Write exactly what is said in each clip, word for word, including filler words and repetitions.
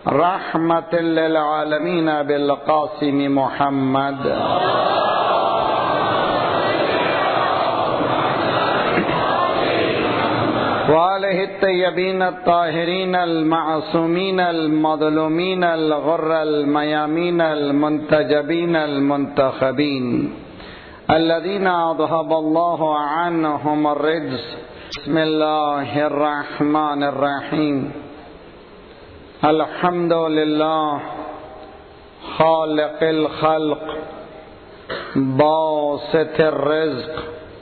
رحمة للعالمين بالقاسم محمد وآله الطيبين الطاهرين المعصومين المظلومين الغر الميامين المنتجبين المنتخبين الذين أذهب الله عنهم الرجس. بسم الله الرحمن الرحيم. الحمد لله خالق الخلق باسط الرزق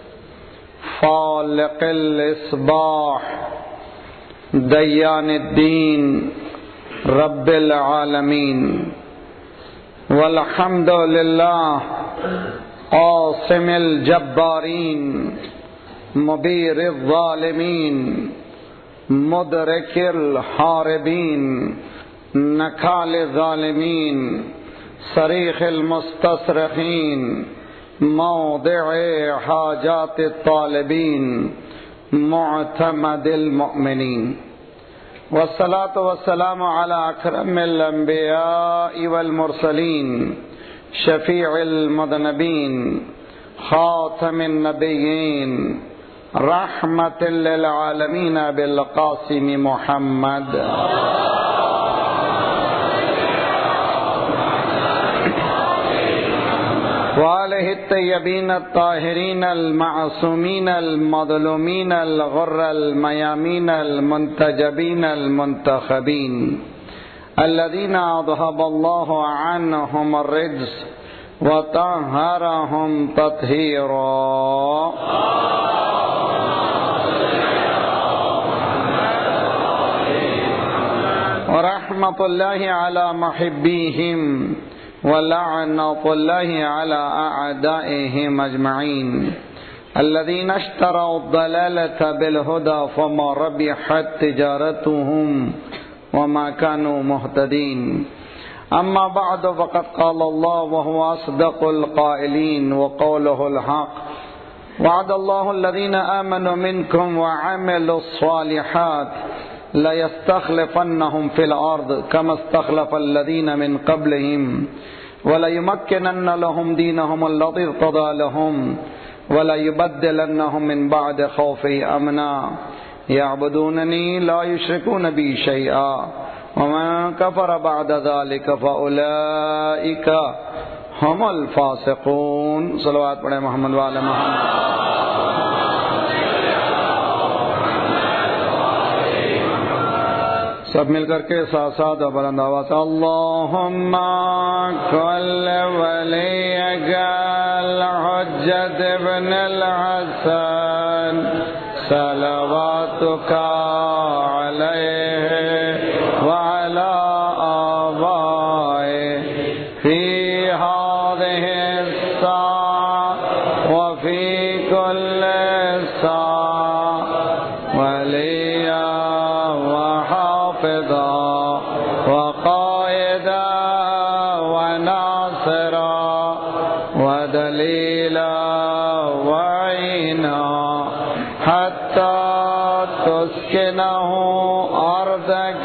فالق الإصباح ديان الدين رب العالمين. والحمد لله قاسم الجبارين مبير الظالمين مدرك الحاربين نكال الظالمين صريخ المستصرخين موضع حاجات الطالبين معتمد المؤمنين. والصلاة والسلام على أكرم الأنبياء والمرسلين شفيع المذنبين خاتم النبيين رحمة للعالمين بالقاسم محمد وآله الطيبين الطاهرين المعصومين المظلومين الغر الميامين المنتجبين المنتخبين الذين أذهب الله عنهم الرجس وطهرهم تطهيرا. ورحمة الله على محبيهم ولعنة الله على أعدائهم أجمعين الذين اشتروا الضلالة بالهدى فما ربحت تجارتهم وما كانوا مهتدين. أما بعد فقد قال الله وهو أصدق القائلين وقوله الحق وعد الله الذين آمنوا منكم وعملوا الصالحات ليستخلفنهم في الأرض كما استخلف الذين من قبلهم وليمكنن لهم دينهم الذي ارتضى لهم وليبدلنهم من بعد خوفهم أمنا يعبدونني لا يشركون بي شيئا ومن كفر بعد ذلك فأولئك هم الفاسقون. صلوات پڑھیں محمد وعلی محمد. سب مل کر کے ساتھ ساتھ بلند آواز اللہم کل ولیک الحجت ابن الحسن صلواتک علیہ وعلی آبائه فی هذه الساعة وفی كل ساعة ولیا وقائدا وناصرا ودليلا وعينا حتى تسكنه أرضك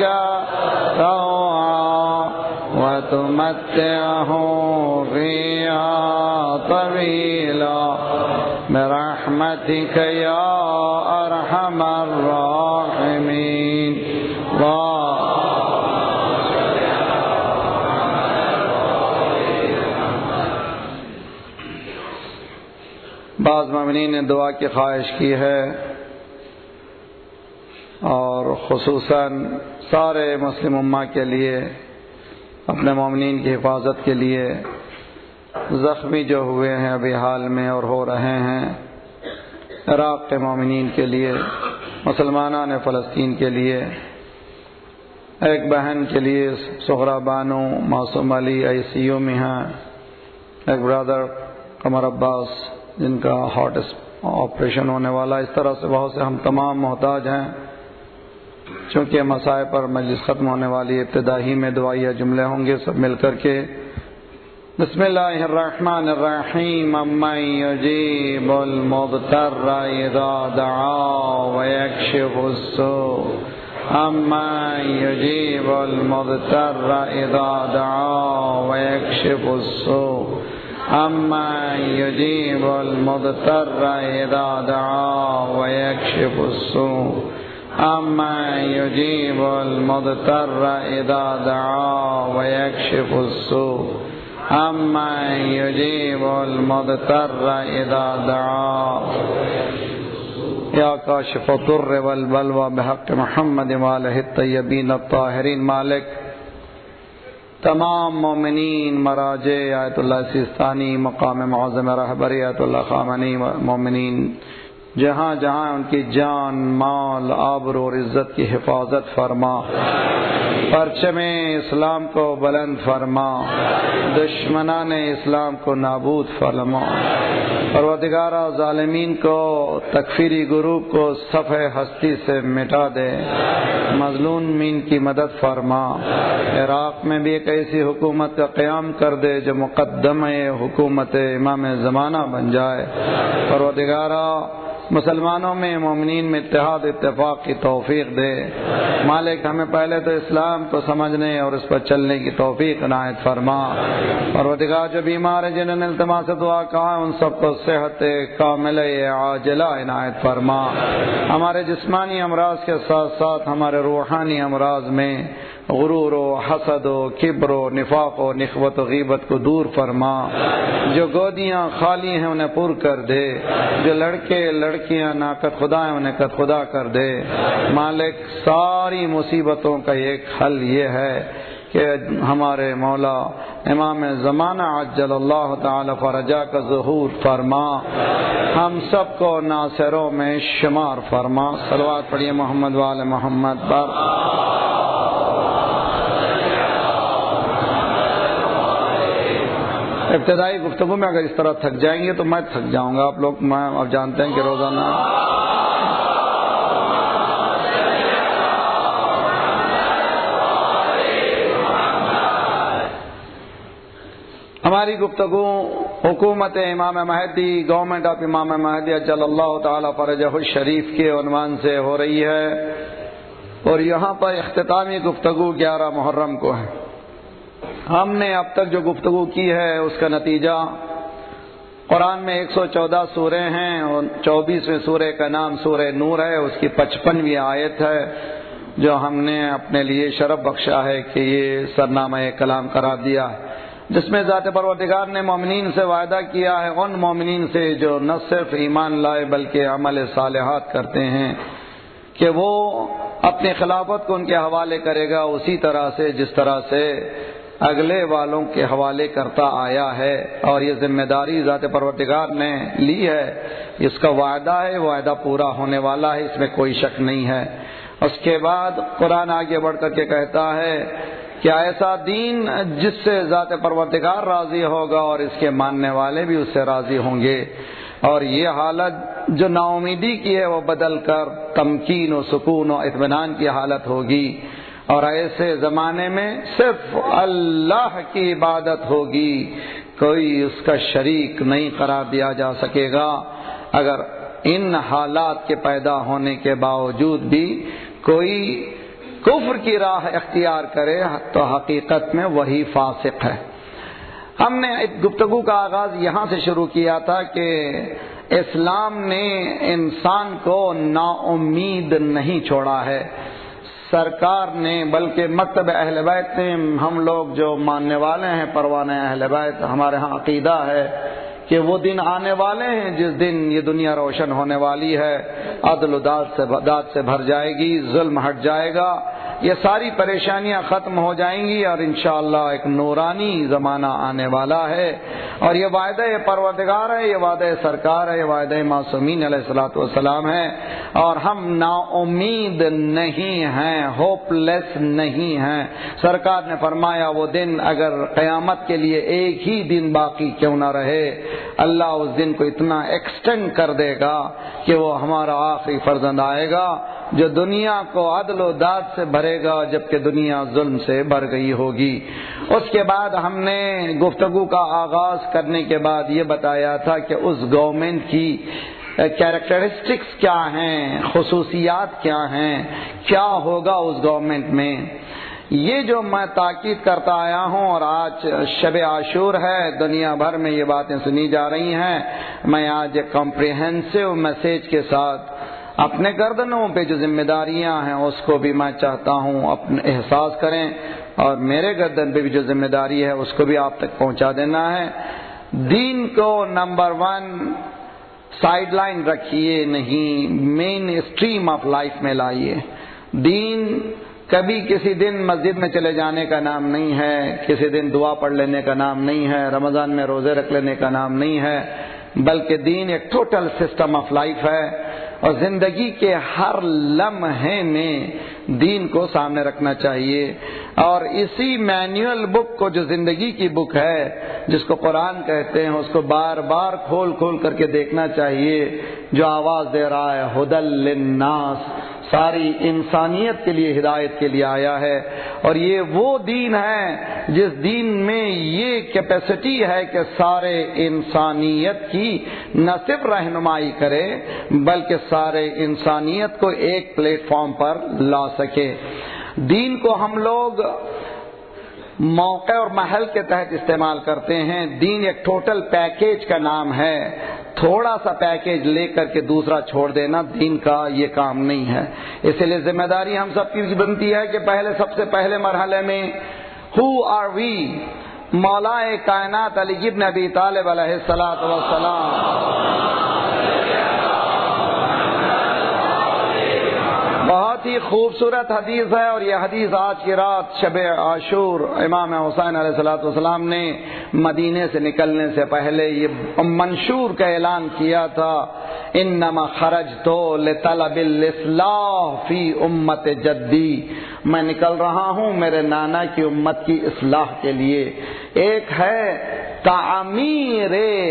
طوعا وتمتعه فيها طويلا برحمتك يا أرحم الراحمين. بعض مومنین نے دعا کی خواہش کی ہے اور خصوصاً سارے مسلم امہ کے لیے اپنے مومنین کی حفاظت کے لیے زخمی جو ہوئے ہیں ابھی حال میں اور ہو رہے ہیں عراق کے مومنین کے لیے مسلمانان فلسطین کے لیے ایک بہن کے لیے سغرا بانو معصوم علی آئی سی یو میں ہیں ایک برادر قمر عباس جن کا ہارٹ آپریشن ہونے والا. اس طرح سے بہت سے ہم تمام محتاج ہیں. چونکہ مسائل پر مجلس ختم ہونے والی ابتدائی میں دعائیہ جملے ہوں گے سب مل کر کے بسم اللہ الرحمن الرحیم امن یجیب المضطر اذا دعا ویکشف السوء أمن يجيب المضطر إذا دعاه ويكشف السوء أمن يجيب المضطر إذا دعاه ويكشف السوء أمن يجيب المضطر إذا دعاه ويكشف السوء أمن يجيب المضطر إذا دعاه یا کاشف الضر والبلوى بحق محمد وآلہ الطیبین الطاہرین. مالک تمام مومنین مراجع آیت اللہ سیستانی مقام معظم رہبری آیت اللہ خامنی مومنین جہاں جہاں ان کی جان مال آبرو اور عزت کی حفاظت فرما، پرچم اسلام کو بلند فرما، دشمنان اسلام کو نابود فرما. پروردگارہ ظالمین کو تکفیری گروپ کو صفحہ ہستی سے مٹا دے، مظلومین کی مدد فرما. عراق میں بھی ایک ایسی حکومت کا قیام کر دے جو مقدمہ حکومت امام زمانہ بن جائے. پروردگارہ مسلمانوں میں مومنین میں اتحاد اتفاق کی توفیق دے. مالک ہمیں پہلے تو اسلام کو سمجھنے اور اس پر چلنے کی توفیق عنایت فرما. پروردگار جو بیمار ہیں جنہوں نے التماس سے دعا کہا ان سب کو صحت کاملہ عاجلہ عنایت فرما. ہمارے جسمانی امراض کے ساتھ ساتھ ہمارے روحانی امراض میں غرور و حسد و کبر و نفاق و نخوت و غیبت کو دور فرما. جو گودیاں خالی ہیں انہیں پر کر دے، جو لڑکے لڑکیاں ناقد خدا ہیں انہیں قد خدا کر دے. مالک ساری مصیبتوں کا ایک حل یہ ہے کہ ہمارے مولا امام زمانہ عجل اللہ تعالی فرجہ کا ظہور فرما، ہم سب کو ناصروں میں شمار فرما. صلوات پڑھیے محمد وآل محمد پر. ابتدائی گفتگو میں اگر اس طرح تھک جائیں گے تو میں تھک جاؤں گا. آپ لوگ میں اب جانتے ہیں کہ روزانہ ہماری گفتگو حکومت امام مہدی، گورنمنٹ آف امام مہدی اجل اللہ تعالی فرجہ الشریف کے عنوان سے ہو رہی ہے، اور یہاں پر اختتامی گفتگو گیارہ محرم کو ہے. ہم نے اب تک جو گفتگو کی ہے اس کا نتیجہ قرآن میں ایک سو چودہ سورے ہیں اور چوبیسویں سورے کا نام سورہ نور ہے. اس کی پچپنویں آیت ہے جو ہم نے اپنے لیے شرف بخشا ہے کہ یہ سرنامہ کلام قرار دیا ہے، جس میں ذات پروردگار نے مومنین سے وعدہ کیا ہے، ان مومنین سے جو نہ صرف ایمان لائے بلکہ عمل صالحات کرتے ہیں، کہ وہ اپنی خلافت کو ان کے حوالے کرے گا اسی طرح سے جس طرح سے اگلے والوں کے حوالے کرتا آیا ہے. اور یہ ذمہ داری ذات پروردگار نے لی ہے، اس کا وعدہ ہے، وعدہ پورا ہونے والا ہے، اس میں کوئی شک نہیں ہے. اس کے بعد قرآن آگے بڑھ کر کے کہتا ہے کہ ایسا دین جس سے ذات پروردگار راضی ہوگا اور اس کے ماننے والے بھی اس سے راضی ہوں گے، اور یہ حالت جو نا امیدی کی ہے وہ بدل کر تمکین و سکون و اطمینان کی حالت ہوگی. اور ایسے زمانے میں صرف اللہ کی عبادت ہوگی، کوئی اس کا شریک نہیں قرار دیا جا سکے گا. اگر ان حالات کے پیدا ہونے کے باوجود بھی کوئی کفر کی راہ اختیار کرے تو حقیقت میں وہی فاسق ہے. ہم نے گفتگو کا آغاز یہاں سے شروع کیا تھا کہ اسلام نے انسان کو نا امید نہیں چھوڑا ہے، سرکار نے بلکہ مکتب اہل بیت نے، ہم لوگ جو ماننے والے ہیں پروانہ اہل بیت، ہمارے ہاں عقیدہ ہے کہ وہ دن آنے والے ہیں جس دن یہ دنیا روشن ہونے والی ہے، عدل و داد سے داد سے بھر جائے گی، ظلم ہٹ جائے گا، یہ ساری پریشانیاں ختم ہو جائیں گی اور انشاءاللہ ایک نورانی زمانہ آنے والا ہے. اور یہ وعدہ پروردگار ہے، یہ وعدہ سرکار ہے، یہ وعدہ معصومین علیہ الصلوۃ والسلام ہے. اور ہم نا امید نہیں ہیں، ہوپ لیس نہیں ہیں. سرکار نے فرمایا وہ دن اگر قیامت کے لیے ایک ہی دن باقی کیوں نہ رہے، اللہ اس دن کو اتنا ایکسٹینڈ کر دے گا کہ وہ ہمارا آخری فرزند آئے گا جو دنیا کو عدل و داد سے بھرے گا جبکہ دنیا ظلم سے بھر گئی ہوگی. اس کے بعد ہم نے گفتگو کا آغاز کرنے کے بعد یہ بتایا تھا کہ اس گورنمنٹ کی کیریکٹرسٹکس کیا ہیں، خصوصیات کیا ہیں، کیا ہوگا اس گورنمنٹ میں. یہ جو میں تاکید کرتا آیا ہوں، اور آج شب عاشور ہے، دنیا بھر میں یہ باتیں سنی جا رہی ہیں، میں آج ایک کمپریہنسو میسج کے ساتھ اپنے گردنوں پہ جو ذمہ داریاں ہیں اس کو بھی میں چاہتا ہوں اپنے احساس کریں، اور میرے گردن پہ بھی جو ذمہ داری ہے اس کو بھی آپ تک پہنچا دینا ہے. دین کو نمبر ون سائیڈ لائن رکھیے نہیں، مین اسٹریم آف لائف میں لائیے. دین کبھی کسی دن مسجد میں چلے جانے کا نام نہیں ہے، کسی دن دعا پڑھ لینے کا نام نہیں ہے، رمضان میں روزے رکھ لینے کا نام نہیں ہے، بلکہ دین ایک ٹوٹل سسٹم آف لائف ہے. اور زندگی کے ہر لمحے میں دین کو سامنے رکھنا چاہیے. اور اسی مینوئل بک کو، جو زندگی کی بک ہے جس کو قرآن کہتے ہیں، اس کو بار بار کھول کھول کر کے دیکھنا چاہیے، جو آواز دے رہا ہے ہدی للناس، ساری انسانیت کے لیے ہدایت کے لیے آیا ہے. اور یہ وہ دین ہے جس دین میں یہ کیپیسٹی ہے کہ سارے انسانیت کی نہ صرف رہنمائی کرے بلکہ سارے انسانیت کو ایک پلیٹ فارم پر لا سکے. دین کو ہم لوگ موقع اور محل کے تحت استعمال کرتے ہیں. دین ایک ٹوٹل پیکیج کا نام ہے. تھوڑا سا پیکیج لے کر کے دوسرا چھوڑ دینا دین کا یہ کام نہیں ہے. اس لیے ذمہ داری ہم سب کی بنتی ہے کہ پہلے سب سے پہلے مرحلے میں ہو آر وی، مولا کائنات علی ابن ابی طالب علیہ الصلوۃ والسلام. بہت ہی خوبصورت حدیث ہے، اور یہ حدیث آج کی رات شب عاشور امام حسین علیہ الصلوۃ والسلام نے مدینے سے نکلنے سے پہلے یہ منشور کا اعلان کیا تھا، انما خرجت لطلب الاصلاح فی امت جدی، میں نکل رہا ہوں میرے نانا کی امت کی اصلاح کے لیے. ایک ہے تعمیر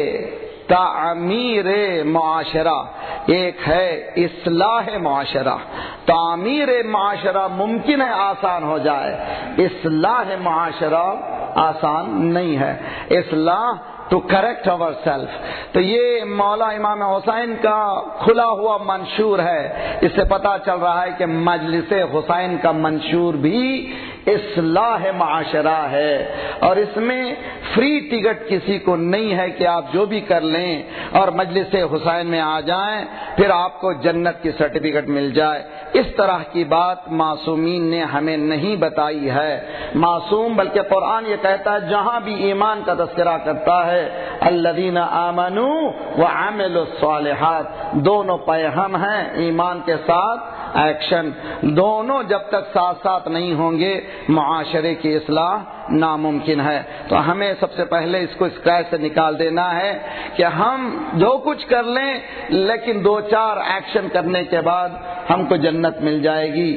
تعمیر معاشرہ، ایک ہے اصلاح معاشرہ. تعمیر معاشرہ ممکن ہے آسان ہو جائے، اصلاح معاشرہ آسان نہیں ہے. اصلاح ٹو کریکٹ اوور سیلف. تو یہ مولا امام حسین کا کھلا ہوا منشور ہے. اس سے پتہ چل رہا ہے کہ مجلس حسین کا منشور بھی اصلاح معاشرہ ہے، اور اس میں فری ٹکٹ کسی کو نہیں ہے کہ آپ جو بھی کر لیں اور مجلس حسین میں آ جائیں پھر آپ کو جنت کی سرٹیفکیٹ مل جائے. اس طرح کی بات معصومین نے ہمیں نہیں بتائی ہے. معصوم بلکہ قرآن یہ کہتا ہے، جہاں بھی ایمان کا تذکرہ کرتا ہے، الذین آمنوا وعملوا الصالحات، دونوں پیغام ہیں، ایمان کے ساتھ ایکشن. دونوں جب تک ساتھ ساتھ نہیں ہوں گے معاشرے کی اصلاح ناممکن ہے. تو ہمیں سب سے پہلے اس کو اسکریچ سے نکال دینا ہے کہ ہم جو کچھ کر لیں لیکن دو چار ایکشن کرنے کے بعد ہم کو جنت مل جائے گی.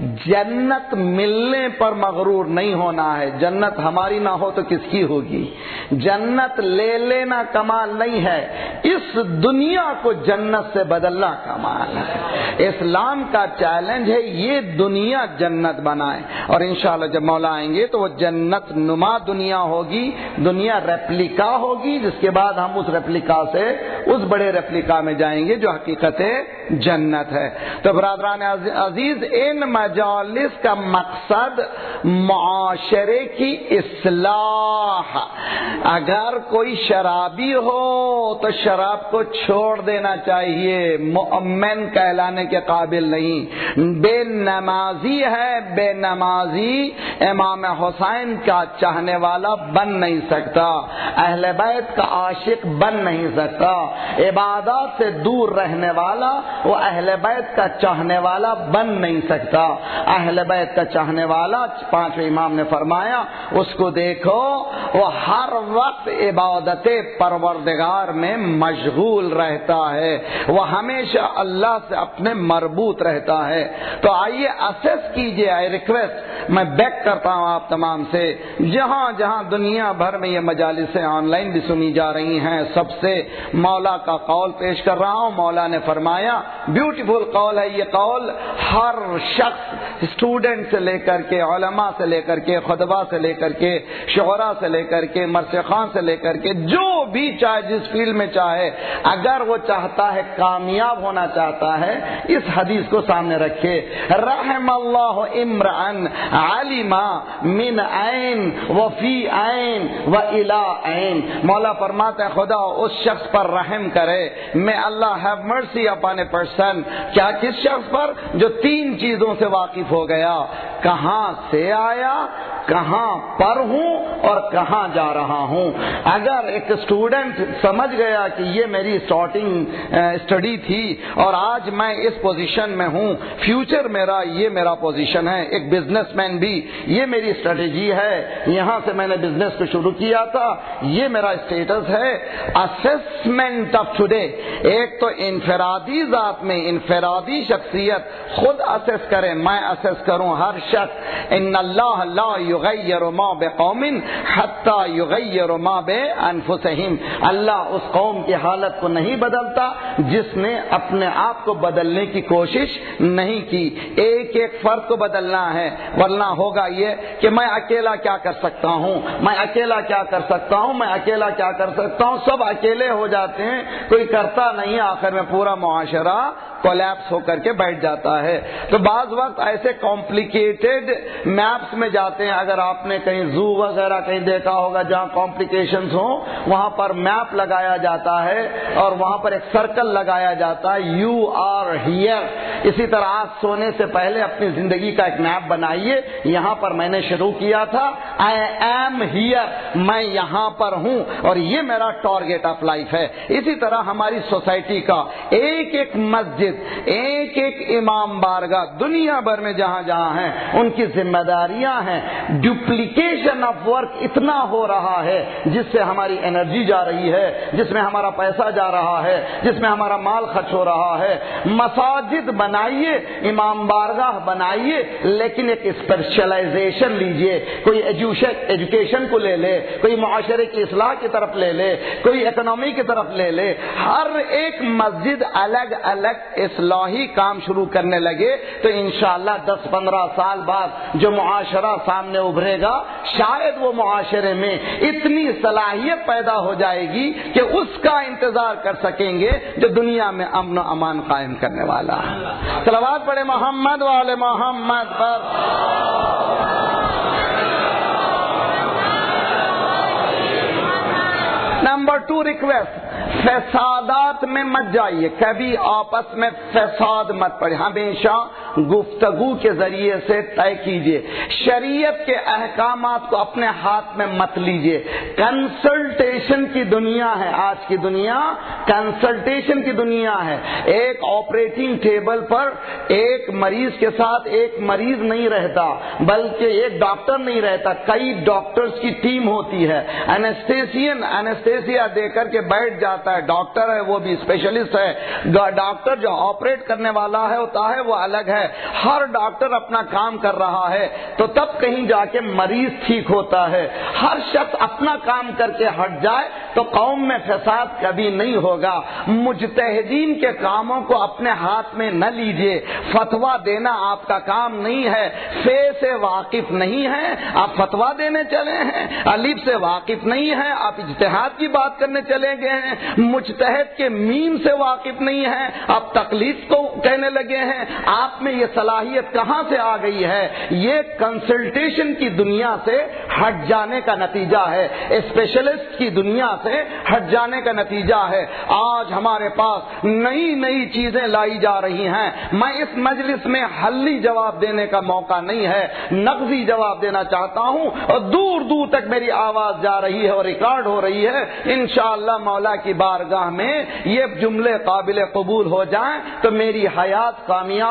جنت ملنے پر مغرور نہیں ہونا ہے. جنت ہماری نہ ہو تو کس کی ہوگی؟ جنت لے لینا کمال نہیں ہے، اس دنیا کو جنت سے بدلنا کمال ہے. اسلام کا چیلنج ہے یہ دنیا جنت بنائے، اور انشاءاللہ جب مولا آئیں گے تو وہ جنت نما دنیا ہوگی، دنیا ریپلیکا ہوگی، جس کے بعد ہم اس ریپلیکا سے اس بڑے ریپلیکا میں جائیں گے جو حقیقت جنت ہے. تو برادران عزیز، ان مجالس کا مقصد معاشرے کی اصلاح. اگر کوئی شرابی ہو تو شراب کو چھوڑ دینا چاہیے، مؤمن کہلانے کے قابل نہیں. بے نمازی ہے، بے نمازی امام حسین کا چاہنے والا بن نہیں سکتا، اہل بیت کا عاشق بن نہیں سکتا. عبادات سے دور رہنے والا وہ اہل بیت کا چاہنے والا بن نہیں سکتا. اہل بیت کا چاہنے والا، پانچویں امام نے فرمایا، اس کو دیکھو وہ ہر وقت عبادت پروردگار میں مشغول رہتا ہے، وہ ہمیشہ اللہ سے اپنے مربوط رہتا ہے. تو آئیے اسیس کیجئے. آئی ریکویسٹ، میں بیک کرتا ہوں آپ تمام سے جہاں جہاں دنیا بھر میں یہ مجالسیں آن لائن بھی سنی جا رہی ہیں، سب سے مولا کا قول پیش کر رہا ہوں۔ مولا نے فرمایا، بیوٹیفل قول ہے یہ قول، ہر شخص اسٹوڈنٹ سے لے کر کے، علماء سے لے کر کے، خطبہ سے لے کر کے، شعراء سے لے کر کے، مرسخان سے لے کر کے، جو بھی چاہے جس فیلڈ میں چاہے، اگر وہ چاہتا ہے کامیاب ہونا چاہتا ہے، اس حدیث کو سامنے رکھے، رحم اللہ امرأن علم من عین وفی عین وإلی عین۔ مولا فرماتے ہیں خدا اس شخص پر رحم کرے، میں Allah have mercy upon a person, کیا کس شخص پر؟ جو تین چیزوں سے واقف ہو گیا، کہاں سے آیا، کہاں پر ہوں اور کہاں جا رہا ہوں۔ اگر ایک اسٹوڈنٹ سمجھ گیا کہ یہ میری اسٹارٹنگ اسٹڈی تھی اور آج میں اس پوزیشن میں ہوں، فیوچر میرا یہ میرا پوزیشن ہے، ایک بزنس مین بھی یہ میری اسٹریٹجی ہے، یہاں سے میں نے بزنس کو شروع کیا تھا، یہ میرا اسٹیٹس ہے۔ اسسمنٹ آف ٹوڈے، ایک تو انفرادی ذات میں انفرادی شخصیت خود اسیس کرے، میں اسیس کروں، ہر شخص، ان اللہ لا یغیر ما بقوم حتی یغیر ما بانفسہم، اللہ اس قوم کی حالت کو نہیں بدلتا جس نے اپنے آپ کو بدلنے کی کوشش نہیں کی۔ ایک ایک فرد کو بدلنا ہے، ورنہ ہوگا یہ کہ میں اکیلا کیا کر سکتا ہوں، میں اکیلا کیا کر سکتا ہوں، میں اکیلا کیا کر سکتا ہوں، سب اکیلے ہو جاتے ہیں، کوئی کرتا نہیں، آخر میں پورا معاشرہ کولیپس ہو کر کے بیٹھ جاتا ہے۔ تو بعض وقت ایسے کمپلیکیٹڈ میپس میں جاتے ہیں، اگر آپ نے کہیں زو وغیرہ کہیں دیکھا ہوگا جہاں کمپلیکیشنز ہوں، وہاں پر میپ لگایا جاتا ہے اور وہاں پر ایک سرکل لگایا جاتا ہے، یو آر ہیئر۔ اسی طرح آج سونے سے پہلے اپنی زندگی کا ایک میپ بنائیے، یہاں پر میں نے شروع کیا تھا، آئی ایم ہیئر، میں یہاں پر ہوں اور یہ میرا ٹارگیٹ آف لائف ہے۔ اسی طرح ہماری سوسائٹی کا ایک ایک مسجد، ایک ایک امام بارگاہ دنیا بھر میں جہاں جہاں ہیں، ان کی ذمہ داریاں ہیں۔ ڈپلیکیشن آف ورک اتنا ہو رہا ہے جس سے ہماری انرجی جا رہی ہے، جس میں ہمارا پیسہ جا رہا ہے، جس میں ہمارا مال خرچ ہو رہا ہے۔ مساجد بنائیے، امام بارگاہ بنائیے، لیکن ایک اسپیشلائزیشن لیجئے، کوئی ایجوکیشن کو لے لے، کوئی معاشرے کی اصلاح کی طرف لے لے، کوئی اکنامی کی طرف لے لے۔ ہر ایک مسجد الگ الگ اصلاحی کام شروع کرنے لگے تو انشاءاللہ دس پندرہ سال بعد جو معاشرہ سامنے ابھرے گا، شاید وہ معاشرے میں اتنی صلاحیت پیدا ہو جائے گی کہ اس کا انتظار کر سکیں گے جو دنیا میں امن و امان قائم کرنے والا ہے۔ صلوات پڑھے محمد والے محمد پر۔ نمبر ٹو ریکویسٹ، فسادات میں مت جائیے، کبھی آپس میں فساد مت پڑے، ہمیشہ گفتگو کے ذریعے سے طے کیجیے، شریعت کے احکامات کو اپنے ہاتھ میں مت لیجیے۔ کنسلٹیشن کی دنیا ہے، آج کی دنیا کنسلٹیشن کی دنیا ہے۔ ایک آپریٹنگ ٹیبل پر ایک مریض کے ساتھ ایک مریض نہیں رہتا، بلکہ ایک ڈاکٹر نہیں رہتا، کئی ڈاکٹرز کی ٹیم ہوتی ہے۔ انیستھیسین انیستھیسیا دے کر کے بیٹھ جاتا ہے، ڈاکٹر ہے وہ بھی اسپیشلسٹ ہے، ڈاکٹر جو آپریٹ کرنے والا ہے ہوتا ہے وہ الگ ہے، ہر ڈاکٹر اپنا کام کر رہا ہے، تو تب کہیں جا کے مریض ٹھیک ہوتا ہے۔ ہر شخص اپنا کام کر کے ہٹ جائے تو قوم میں فساد کبھی نہیں ہوگا۔ مجتہدین کے کاموں کو اپنے ہاتھ میں نہ لیجیے، فتویٰ دینا آپ کا کام نہیں ہے، فے سے واقف نہیں ہے آپ فتویٰ دینے چلے ہیں، الف سے واقف نہیں ہے آپ اجتہاد کی بات کرنے چلے گئے ہیں، مجتہد کے میم سے واقف نہیں ہے آپ تقلید کو کہنے لگے ہیں۔ آپ میں یہ صلاحیت کہاں سے آ گئی ہے؟ یہ کنسلٹیشن کی دنیا سے ہٹ جانے کا نتیجہ ہے، اسپیشلسٹ کی دنیا سے ہٹ جانے کا نتیجہ ہے۔ آج ہمارے پاس نئی نئی چیزیں لائی جا رہی ہیں، میں اس مجلس میں حلی جواب دینے کا موقع نہیں ہے، نقضی جواب دینا چاہتا ہوں اور دور دور تک میری آواز جا رہی ہے اور ریکارڈ ہو رہی ہے۔ انشاءاللہ مولا کی بارگاہ میں یہ جملے قابل قبول ہو جائیں تو میری حیات کامیاب ہے اور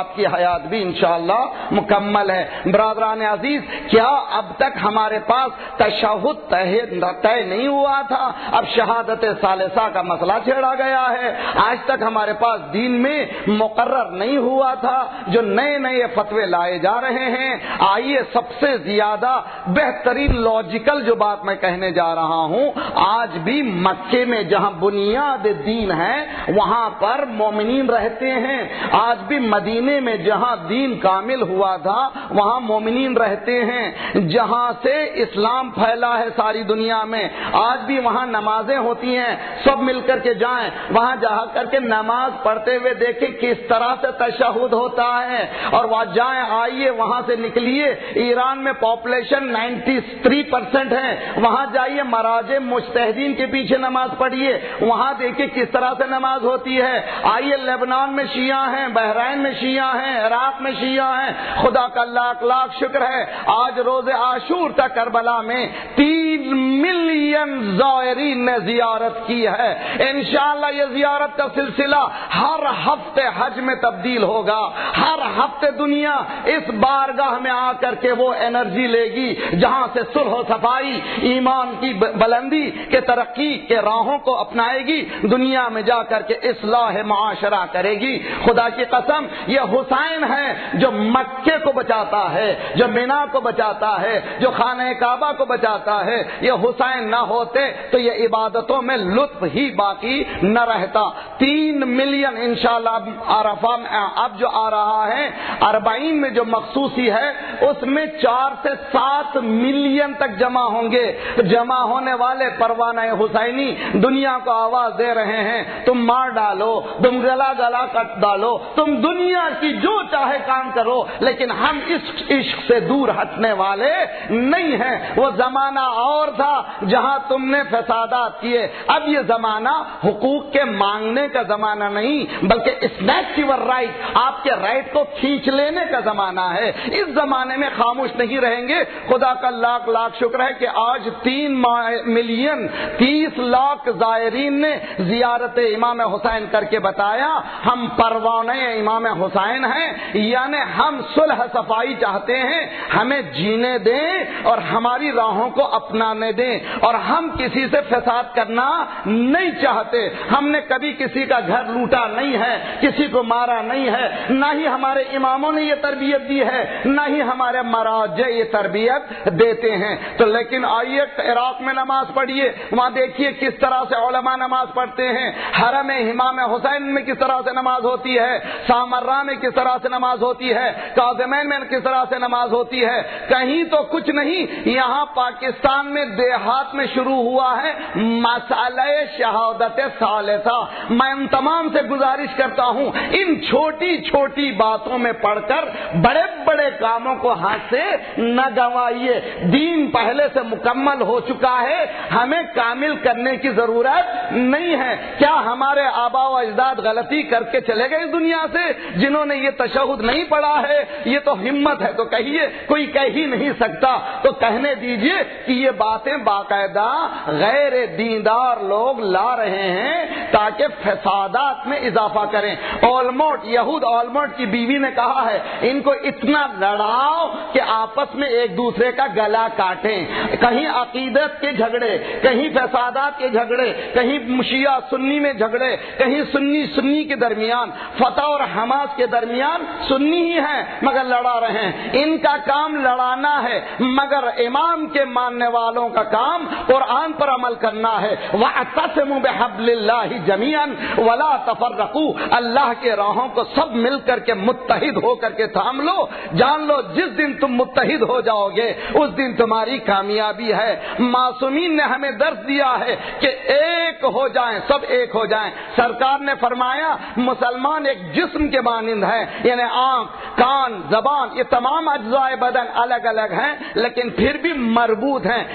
آپ کی حیات بھی انشاءاللہ مکمل ہے۔ برادران عزیز، کیا اب تک ہمارے پاس تشہد طے نہیں ہوا تھا؟ اب شہادت ثالثہ کا مسئلہ چھیڑا گیا ہے۔ آج تک ہمارے پاس دین میں مقرر نہیں ہوا تھا، جو نئے نئے فتوے لائے جا رہے ہیں۔ آئیے سب سے زیادہ بہترین لاجیکل جو بات میں کہنے جا رہا ہوں، آج بھی مکے میں جہاں بنیاد دین ہے وہاں پر مومنین رہتے ہیں۔ آج بھی مدینے میں جہاں دین کامل ہوا تھا وہاں مومنین رہتے ہیں۔ جہاں سے اسلام پھیلا ہے ساری دنیا میں، آج بھی وہاں نمازیں ہوتی ہیں۔ سب مل کر کے جائیں وہاں جا کر کے نماز پڑھتے ہوئے دیکھیں کس طرح سے تشہد ہوتا ہے، اور وہاں جائیں، آئیے وہاں سے نکلیے۔ ایران میں پاپولیشن نائنٹی تھری پرسینٹ ہے، وہاں جائیے مراجع مجتہدین کے پیچھے نماز پڑھیے، وہاں دیکھیے کس طرح سے نماز ہوتی ہے۔ آئیے لبنان میں شیعہ ہیں، بحرین میں شیعہ ہیں، عراق میں شیعہ ہیں، خدا کا لاکھ لاکھ شکر ہے آج روز عاشور تک کربلا میں تین ملین زائرین نے زیارت کی ہے۔ انشاءاللہ یہ زیارت کا سلسلہ ہر ہفتے حج میں تبدیل ہوگا۔ ہر ہفتے دنیا اس بارگاہ میں آ کر کے وہ انرجی لے گی جہاں سے صلح و صفائی، ایمان کی بلندی کے ترقی کے راہوں کو اپنائے گی، دنیا میں جا کر کے اصلاح معاشرہ کرے گی۔ خدا کی قسم یہ حسین ہے جو مکے کو بچاتا ہے، جو مینا کو بچاتا ہے، جو خانہ کعبہ کو بچاتا ہے۔ یہ حسین نہ ہوتے تو یہ عبادتوں میں لطف ہی باقی نہ رہتا۔ تین ملین انشاءاللہ عرفہ اب جو آ رہا ہے، اربعین میں جو مخصوصی ہے اس میں چار سے سات ملین تک جمع ہوں گے۔ جمع ہونے والے پروانہ حسینی دنیا کو آواز دے رہے ہیں، تم مار ڈالو، تم گلا گلا کٹ ڈالو، تم دنیا کی جو چاہے کام کرو، لیکن ہم اس عشق سے دور ہٹنے والے نہیں ہیں۔ وہ زمانہ اور تھا جہاں تم نے فسادات کیے، اب یہ زمانہ حقوق کے مانگنے کا زمانہ نہیں بلکہ اسنیچ یور رائٹ، آپ کے رائٹ کو کھینچ لینے کا زمانہ ہے۔ اس زمانے میں خاموش نہیں رہیں گے۔ خدا کا لاکھ لاکھ شکر ہے کہ آج تین ملین تیس لاکھ زائرین نے زیارت امام حسین کر کے بتایا ہم پروانہ امام حسین ہیں، یعنی ہم صلح صفائی چاہتے ہیں، ہمیں جینے دیں اور ہماری راہوں کو اپنانے دیں، اور ہم کسی سے فساد کرنا نہیں چاہتے۔ ہم نے کبھی کسی کا گھر لوٹا نہیں ہے، کسی کو مارا نہیں ہے، نہ ہی ہمارے اماموں نے یہ تربیت دی ہے، نہ ہی ہمارے مراجع یہ تربیت دیتے ہیں۔ تو لیکن آئیے عراق میں نماز پڑھیے، وہاں دیکھیے کس طرح سے علماء نماز پڑھتے ہیں، حرم امام حسین میں کس طرح سے نماز ہوتی ہے، سامرہ میں کس طرح سے نماز ہوتی ہے، کاظمین میں کس طرح سے نماز ہوتی ہے۔ کہیں تو کچھ نہیں، یہاں پاکستان میں دیہات میں شروع ہوا ہے مسئلہ شہادت ثالثہ۔ میں ان تمام سے گزارش کرتا ہوں ان چھوٹی چھوٹی باتوں میں پڑھ کر بڑے بڑے کاموں کو ہاتھ سے نہ گنوائیے۔ دین پہلے سے مکمل ہو چکا ہے، ہمیں کامل کرنے کی ضرورت نہیں ہے۔ کیا ہمارے آبا و اجداد غلطی کر کے چلے گئے اس دنیا سے؟ جنہوں نے یہ تشہد نہیں پڑھا ہے، یہ تو ہمت ہے تو کہیے، کوئی کہہ ہی نہیں سکتا تو کہنے دیجئے کہ یہ باتیں باقاعدہ غیر دیندار لوگ لا رہے ہیں تاکہ فسادات میں اضافہ کریں۔ اولموٹ یہود اولموٹ کی بیوی نے کہا ہے ان کو اتنا لڑاؤ کہ آپس میں ایک دوسرے کا گلا کاٹیں۔ کہیں عقیدت کے جھگڑے، کہیں فسادات کے جھگڑے، کہیں شیعہ سنی میں جھگڑے، کہیں سنی سنی کے درمیان، فتح اور حماس کے درمیان سنی ہی ہیں مگر لڑا رہے ہیں۔ ان کا کام لڑانا ہے، مگر امام کے ماننے والوں کا کام قرآن پر عمل کرنا ہے۔ وَاعْتَصِمُوا بِحَبْلِ اللَّهِ جَمِيعًا وَلَا تَفَرَّقُوا، اللہ کے راہوں کو سب مل کر کے متحد ہو کر کے تھام لو۔ جان لو جس دن تم متحد ہو جاؤ گے اس دن تمہاری کامیابی ہے۔ معصومین نے ہمیں درس دیا ہے کہ ایک ہو جائیں، سب ایک ہو جائیں۔ سرکار نے فرمایا مسلمان ایک جسم کے مانند ہیں، یعنی آنکھ، کان، زبان، یہ تمام اجزاء بدن الگ الگ ہیں لیکن پھر بھی مربوط ہیں۔ اسی طرح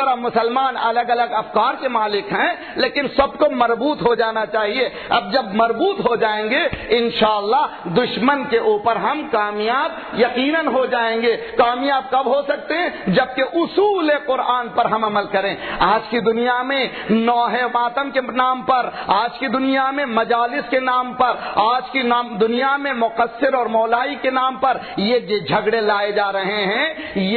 طرح مسلمان الگ الگ افکار کے مالک ہیں، لیکن سب کو مربوط ہو جانا چاہیے۔ اب جب مربوط ہو جائیں گے انشاءاللہ دشمن کے اوپر ہم کامیاب یقیناً ہو جائیں گے۔ کامیاب کب ہو سکتے ہیں؟ جبکہ اصول قرآن پر ہم عمل کریں۔ آج کی دنیا میں نوحہ ماتم کے نام پر، آج کی دنیا میں مجالس کے نام پر، آج کی نام دنیا میں مقصر اور مولائی کے نام پر یہ جو جھگڑے لائے جا رہے ہیں،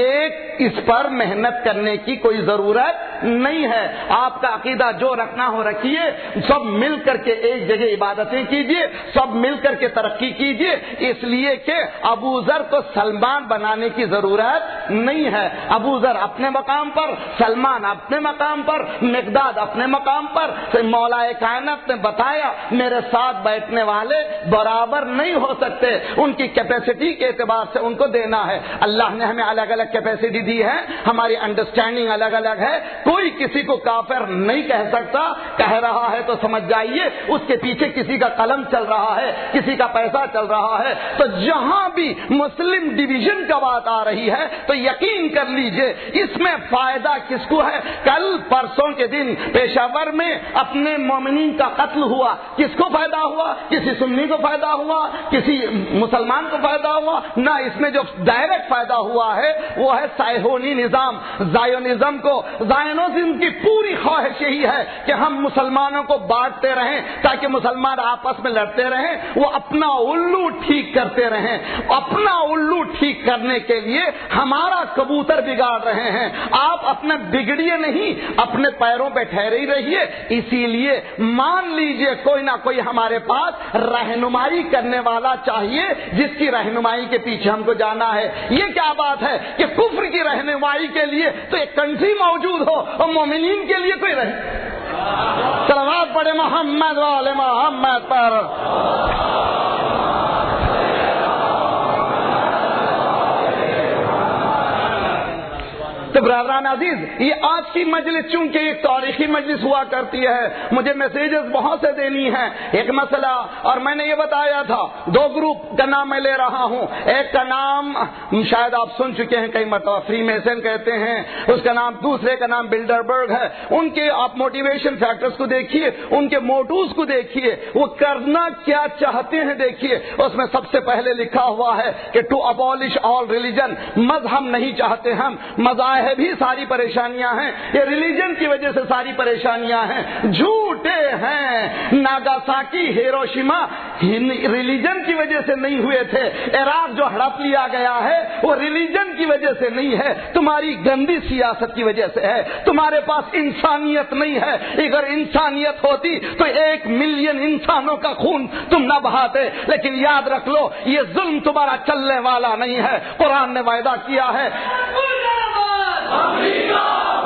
یہ اس پر محنت کرنے کی کوئی ضرورت نہیں ہے۔ آپ کا عقیدہ جو رکھنا ہو رکھیے، سب مل کر کے ایک جگہ عبادتیں کیجیے، سب مل کر کے ترقی کیجیے، اس لیے کہ ابو ذر کو سلمان بنانے کی ضرورت نہیں ہے۔ ابو ذر اپنے مقام پر، سلمان اپنے مقام پر، مقداد اپنے مقام پر۔ مولا کائنات نے بتایا میرے ساتھ بیٹھنے والے برابر نہیں ہو سکتے، ان کی کیپیسٹی کے اعتبار سے ان کو دینا ہے۔ اللہ نے ہمیں الگ الگ کیپیسٹی دی ہے، ہماری انڈرسٹینڈنگ الگ الگ ہے، کوئی کسی کو کافر نہیں کہہ سکتا۔ کہہ رہا ہے تو سمجھ جائیے اس کے پیچھے کسی کا قلم چل رہا ہے، کسی کا پیسہ چل رہا ہے۔ تو جہاں بھی مسلم ڈویژن کا بات آ رہی ہے تو یقین کر لیجئے اس میں فائدہ کس کو ہے؟ کل پرسوں کے دن پیشاور میں اپنے مومنین کا قتل ہوا، کس کو فائدہ ہوا؟ کسی سنی کو فائدہ ہوا؟ کسی مسلمان کو فائدہ ہوا؟ نہ، اس میں جو ڈائریکٹ فائدہ ہوا ہے وہ ہے صہیونی نظام، زائونزم کو۔ زائونزم کی پوری خواہش یہی ہے کہ ہم مسلمانوں کو بانٹتے رہیں تاکہ مسلمان آپس میں لڑتے رہیں، وہ اپنا الو ٹھیک کرتے رہیں۔ اپنا الو ٹھیک کرنے کے لیے ہمارا کبوتر بگاڑ رہے ہیں۔ آپ اپنے بگڑیے نہیں، اپنے پیروں پہ ٹھہرے ہی رہیے۔ اسی لیے مان لیجئے کوئی نہ کوئی ہمارے پاس رہنمائی کرنے والا چاہیے، جس کی رہنمائی کے پیچھے ہم کو جانا ہے۔ یہ کیا بات ہے کہ کفر کی رہنمائی کے لیے تو ایک کنٹری موجود ہو اور مومنین کے لیے کوئی رہ صلوات پڑھے محمد والے محمد پر۔ تو برادران عزیز، یہ آج کی مجلس چونکہ ایک تاریخی مجلس ہوا کرتی ہے، مجھے میسیجز بہت سے دینی ہیں۔ ایک مسئلہ، اور میں نے یہ بتایا تھا دو گروپ کا نام میں لے رہا ہوں، ایک کا نام شاید آپ سن چکے ہیں کئی مرتبہ، فری میسن کہتے ہیں اس کا نام، دوسرے کا نام بلڈربرگ ہے۔ ان کے آپ موٹیویشن فیکٹرز کو دیکھیے، ان کے موٹوز کو دیکھیے، وہ کرنا کیا چاہتے ہیں دیکھیے۔ اس میں سب سے پہلے لکھا ہوا ہے کہ ٹو ابولش آل ریلیجن، مذہب نہیں چاہتے ہم، مذاہب بھی ساری پریشانیاں ہیں، یہ ریلیجن کی وجہ سے ساری پریشانیاں ہیں، جھوٹے ہیں۔ ناگاساکی، ہیروشیما ریلیجن کی وجہ سے نہیں ہوئے تھے، عراق جو ہڑپ لیا گیا ہے وہ ریلیجن کی وجہ سے نہیں ہے، تمہاری گندی سیاست کی وجہ سے ہے۔ تمہارے پاس انسانیت نہیں ہے، اگر انسانیت ہوتی تو ایک ملین انسانوں کا خون تم نہ بہاتے۔ لیکن یاد رکھ لو یہ ظلم تمہارا چلنے والا نہیں ہے۔ قرآن نے وعدہ کیا ہے، امریکہ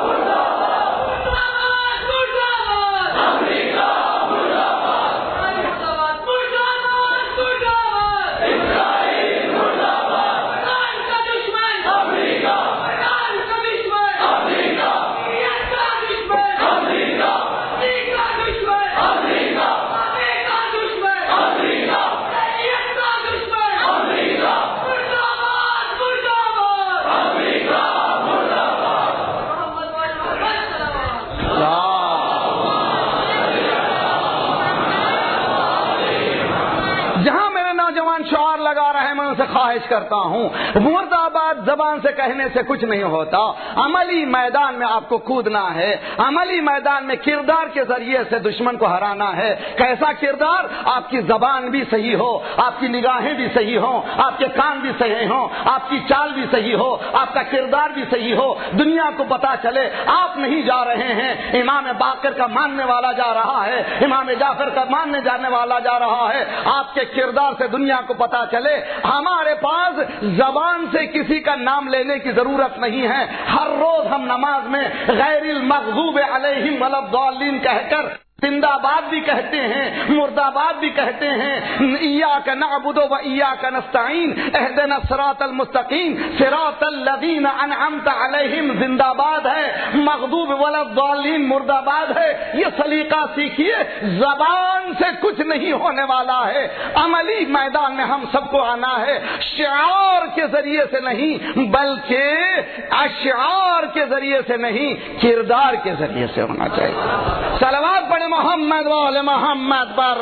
شعار لگا رہے ہیں، میں ان سے خواہش کرتا ہوں، مرد آباد زبان سے کہنے سے کچھ نہیں ہوتا، عملی میدان میں آپ کو کودنا ہے، عملی میدان میں کردار کے ذریعے سے دشمن کو ہرانا ہے۔ کیسا کردار؟ آپ کی زبان بھی صحیح ہو، آپ کی نگاہیں بھی صحیح ہوں، آپ کے کان بھی صحیح ہوں، آپ کی چال بھی صحیح ہو، آپ کا کردار بھی صحیح ہو، دنیا کو پتا چلے آپ نہیں جا رہے ہیں امام باقر کا ماننے والا جا رہا ہے، امام جعفر کا ماننے جانے والا جا رہا ہے، آپ کے کردار سے دنیا کو پتا چلے۔ ہمارے پاس زبان سے کسی کا نام لینے کی ضرورت نہیں ہے، ہر روز ہم نماز میں غیر المغضوب علیہم ولا الضالین کہہ کر زندہ باد بھی کہتے ہیں، مرداباد بھی کہتے ہیں، ایاک نعبد و ایاک نستعین اہدنا الصراط المستقیم صراط الذین انعمت علیہم زندہ باد ہے، مغضوب ولا الضالین مرداباد ہے۔ یہ سلیقہ سیکھیے، زبان سے کچھ نہیں ہونے والا ہے، عملی میدان میں ہم سب کو آنا ہے، شعار کے ذریعے سے نہیں بلکہ اشعار کے ذریعے سے نہیں، کردار کے ذریعے سے ہونا چاہیے۔ صلوات پڑھیں محمد والے محمد پر۔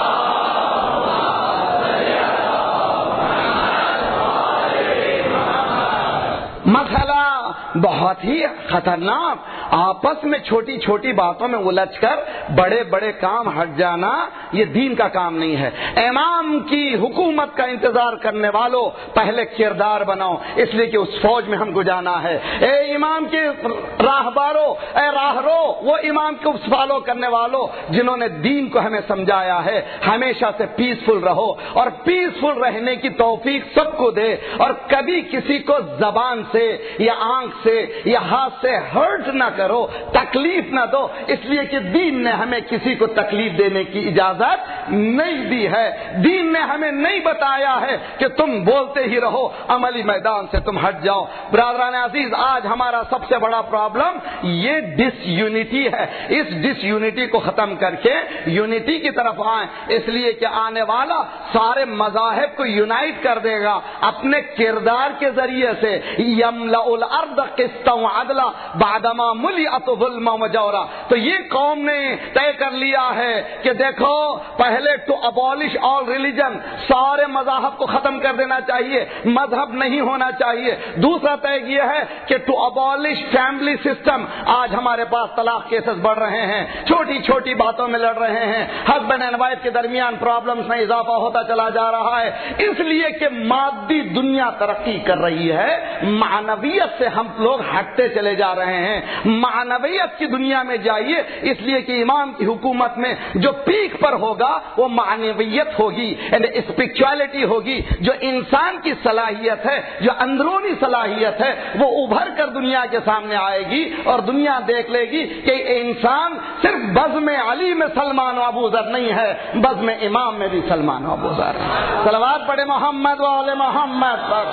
مسئلہ بہت ہی خطرناک، آپس میں چھوٹی چھوٹی باتوں میں الجھ کر بڑے بڑے کام ہٹ جانا یہ دین کا کام نہیں ہے۔ امام کی حکومت کا انتظار کرنے والوں پہلے کردار بناؤ، اس لیے کہ اس فوج میں ہم کو جانا ہے۔ اے امام کے راہباروں، اے راہرو، وہ امام کو فالو کرنے والوں جنہوں نے دین کو ہمیں سمجھایا ہے، ہمیشہ سے پیسفل رہو اور پیسفل رہنے کی توفیق سب کو دے، اور کبھی کسی کو زبان سے یا آنکھ سے یا ہاتھ سے ہرٹ نہ کرو، تکلیف نہ دو، اس لیے کہ دین نے ہمیں کسی کو تکلیف دینے کی اجازت نہیں دی ہے۔ دین نے ہمیں نہیں بتایا ہے کہ تم بولتے ہی رہو، عملی میدان سے تم ہٹ جاؤ۔ برادران عزیز، آج ہمارا سب سے بڑا پرابلم یہ ڈس یونٹی ہے۔ اس ڈس یونٹی کو ختم کر کے یونٹی کی طرف آئیں، اس لیے کہ آنے والا سارے مذاہب کو یونائٹ کر دے گا اپنے کردار کے ذریعے سے۔ یملأ الارض قسطا وعدلا بعدما ملئت ظلما وجورا۔ تو یہ قوم نے طے کر لیا ہے کہ دیکھو، پہلے ٹو ابولش آل ریلیجن، سارے مذاہب کو ختم کر دینا چاہیے، مذہب نہیں ہونا چاہیے۔ دوسرا طے یہ ہے کہ ٹو ابولش فیملی سسٹم۔ آج ہمارے پاس طلاق کیسز بڑھ رہے ہیں، چھوٹی چھوٹی باتوں میں لڑ رہے ہیں، ہسبینڈ اینڈ وائف کے درمیان پرابلمز میں اضافہ ہوتا چلا جا رہا ہے، اس لیے کہ مادی دنیا ترقی کر رہی ہے، معنویت سے ہم لوگ ہٹتے چلے جا رہے ہیں۔ معنویت کی دنیا میں جائیے، اس لیے کہ امام کی حکومت میں جو پیک پر ہوگا وہ معنویت ہوگی، اسپرچولیٹی ہوگی، جو انسان کی صلاحیت ہے، جو اندرونی صلاحیت ہے، وہ ابھر کر دنیا کے سامنے آئے گی، اور دنیا دیکھ لے گی کہ انسان صرف بزم علی میں سلمان و ابو ذر نہیں ہے، بزم امام میں بھی سلمان و ابو ذر ہے۔ صلوات پڑھے محمد والے محمد پر۔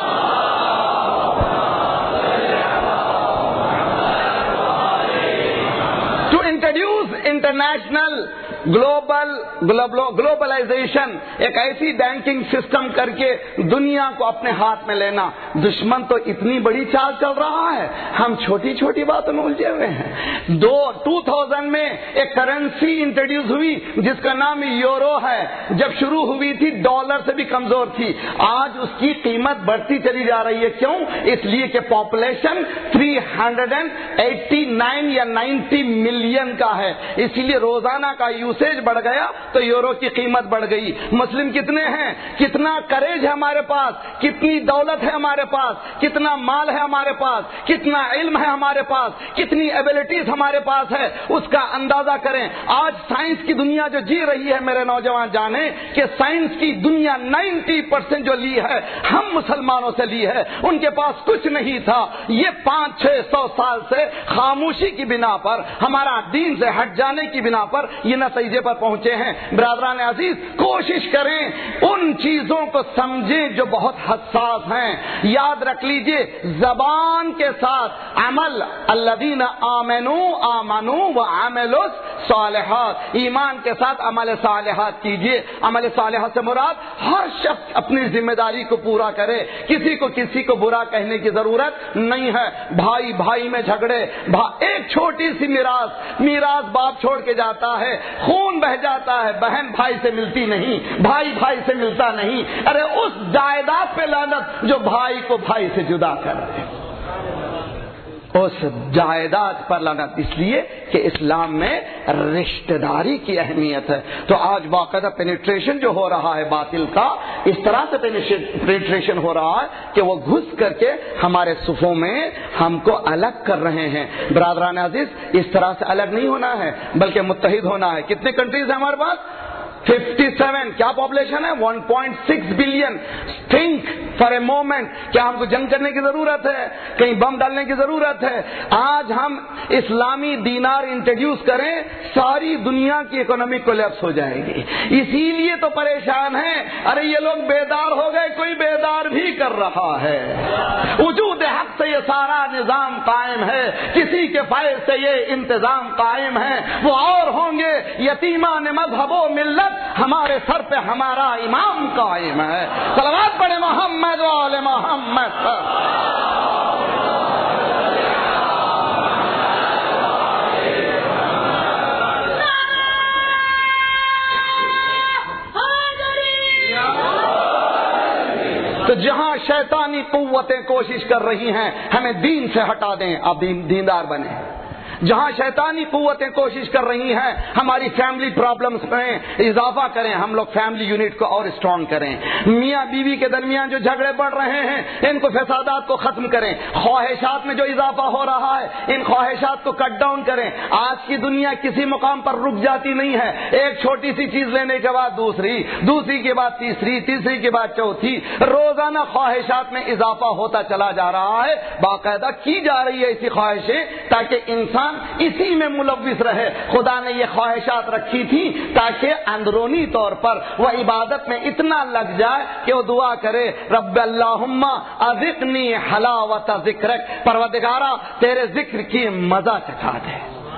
Introduce international global globalization، ایک ایسی بینکنگ سسٹم کر کے دنیا کو اپنے ہاتھ میں لینا۔ دشمن تو اتنی بڑی چال چل رہا ہے، ہم چھوٹی چھوٹی باتوں میں الجھے ہوئے ہیں۔ دو ٹو تھاؤزینڈ میں ایک کرنسی انٹروڈیوس ہوئی جس کا نام یورو ہے، جب شروع ہوئی تھی ڈالر سے بھی کمزور تھی، آج اس کی قیمت بڑھتی چلی جا رہی ہے۔ کیوں؟ اس لیے کہ population three hundred and eighty nine یا نائنٹی ملین کا ہے، اسی لیے روزانہ کا یوسیج بڑھ گیا تو یورو کی قیمت بڑھ گئی۔ مسلم کتنے ہیں، کتنا کریج ہے ہمارے پاس، کتنی دولت ہے ہمارے پاس، کتنا مال ہے ہمارے پاس، کتنا علم ہے ہمارے پاس، کتنی ایبلٹیز ہمارے پاس ہے، اس کا اندازہ کریں۔ آج سائنس کی دنیا جو جی رہی ہے، میرے نوجوان جانیں کہ سائنس کی دنیا نائنٹی پرسینٹ جو لی ہے ہم مسلمانوں سے لی ہے، ان کے پاس کچھ نہیں تھا۔ یہ پانچ چھ سو سال سے خاموشی کی بنا پر، ہمارا دین سے ہٹ جانے کی بنا پر یہ نتیجے پر پہنچے ہیں۔ برادران عزیز، کوشش کریں ان چیزوں کو سمجھیں جو بہت حساس ہیں۔ یاد رکھ لیجئے، زبان کے ساتھ عمل، الذین آمنوا آمنوا وعملوا الصالحات، ایمان کے ساتھ عمل صالحات کیجئے۔ عمل صالحات سے مراد ہر شخص اپنی ذمہ داری کو پورا کرے، کسی کو کسی کو برا کہنے کی ضرورت نہیں ہے۔ بھائی بھائی میں جھگڑے، ایک چھوٹی سی میراث میراث باپ چھوڑ کے جاتا ہے، خون بہ جاتا ہے، بہن بھائی سے ملتی نہیں، بھائی بھائی سے ملتا نہیں، ارے اس جائیداد پہ لعنت جو بھائی کو بھائی سے جدا کر دے، اس جائیداد پر لعنت، اس لیے کہ اسلام میں رشتہ داری کی اہمیت ہے۔ تو آج باقاعدہ پینیٹریشن جو ہو رہا ہے باطل کا، اس طرح سے پینیٹریشن ہو رہا ہے کہ وہ گھس کر کے ہمارے صفوں میں ہم کو الگ کر رہے ہیں۔ برادران عزیز، اس طرح سے الگ نہیں ہونا ہے بلکہ متحد ہونا ہے۔ کتنے کنٹریز ہیں ہمارے پاس؟ फिफ्टी सेवन क्या पॉपुलेशन है, one point six billion. Think for a moment, क्या हमको जंग करने की जरूरत है, कहीं बम डालने की जरूरत है? आज हम इस्लामी दीनार इंट्रोड्यूस करें, सारी दुनिया की इकोनॉमी कोलैप्स हो जाएगी। इसीलिए तो परेशान है। अरे ये लोग बेदार हो गए, कोई बेदार भी कर रहा है। वजूद हक से ये सारा निजाम कायम है, किसी के फैज़ से ये इंतजाम कायम है। वो और होंगे यतीमान मजहबो मिल्लत, हमारे सर पे हमारा इमाम कायम है। सलवात पढ़े मोहम्मद वाले मोहम्मद। तो जहां शैतानी कुव्वतें कोशिश कर रही हैं हमें दीन से हटा दें, आप दीन, दीनदार बने। जहां शैतानी कुव्वतें कोशिश कर रही हैं हमारी फैमिली प्रॉब्लम्स में इजाफा करें, हम लोग फैमिली यूनिट को और स्ट्रांग करें। मियाँ बीवी के दरमियान जो झगड़े बढ़ रहे हैं इनको फसादात को खत्म करें। ख्वाहिशात में जो इजाफा हो रहा है इन ख्वाहिशात को कट डाउन करें। आज की दुनिया किसी मुकाम पर रुक जाती नहीं है, एक छोटी सी चीज लेने के बाद दूसरी, दूसरी के बाद तीसरी, तीसरी के बाद चौथी, रोजाना ख्वाहिशात में इजाफा होता चला जा रहा है। बाकायदा की जा रही है ऐसी ख्वाहिशें ताकि इंसान इसी में मुलव्विस रहे। खुदा ने ये ख्वाहिशात रखी थी ताकि अंदरूनी तौर पर वह इबादत में इतना लग जाए कि वो दुआ करे, रब्ब अल्लाहुम्मा अज़िक़नी हलावत ज़िक्रक, परवरदिगारा तेरे जिक्र की मजा चखा दे।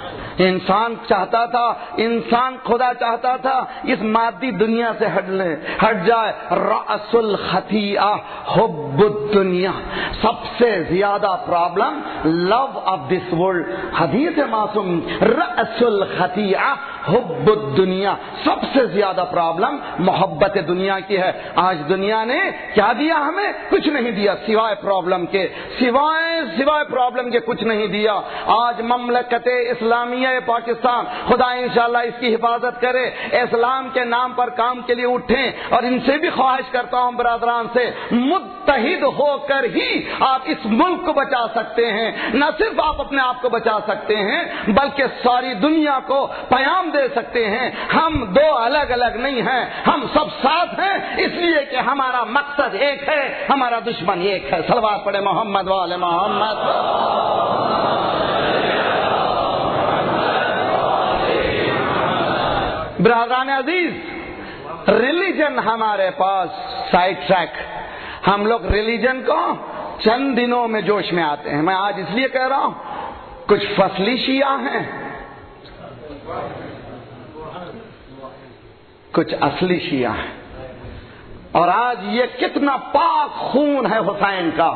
इंसान चाहता था, इंसान खुदा चाहता था इस मादी दुनिया से हट ले, हट जाए। रअसुल खतीआ हुब्बुद दुनिया, सबसे ज्यादा problem love of this world. हदीस मासूम, रअसुल खतीआ हुब्बुद दुनिया, सबसे ज्यादा प्रॉब्लम मोहब्बत दुनिया की है। आज दुनिया ने क्या दिया हमें? कुछ नहीं दिया सिवाय प्रॉब्लम के, सिवाय सिवाय प्रॉब्लम के कुछ नहीं दिया। आज ममलकत इस्लामिया पाकिस्तान, खुदा इंशाअल्लाह इसकी हिफाजत करे, इस्लाम के नाम पर काम के लिए उठें। और इनसे भी ख्वाहिश करता हूं बरादरान से, मुत्तहिद होकर ही आप इस मुल्क को बचा सकते हैं। न सिर्फ आप अपने आप को बचा सकते हैं बल्कि सारी दुनिया को पैगाम दे सकते हैं। हम दो अलग अलग नहीं हैं, हम सब साथ हैं, इसलिए कि हमारा मकसद एक है, हमारा दुश्मन एक है। सलवात पढ़े मोहम्मद वाले मोहम्मद। ब्रदरान अजीज, रिलीजन हमारे पास साइड ट्रैक, हम लोग रिलीजन को चंद दिनों में जोश में आते हैं। मैं आज इसलिए कह रहा हूं, कुछ फसली शिया हैं, कुछ असली शिया हैं। और आज ये कितना पाक खून है हुसैन का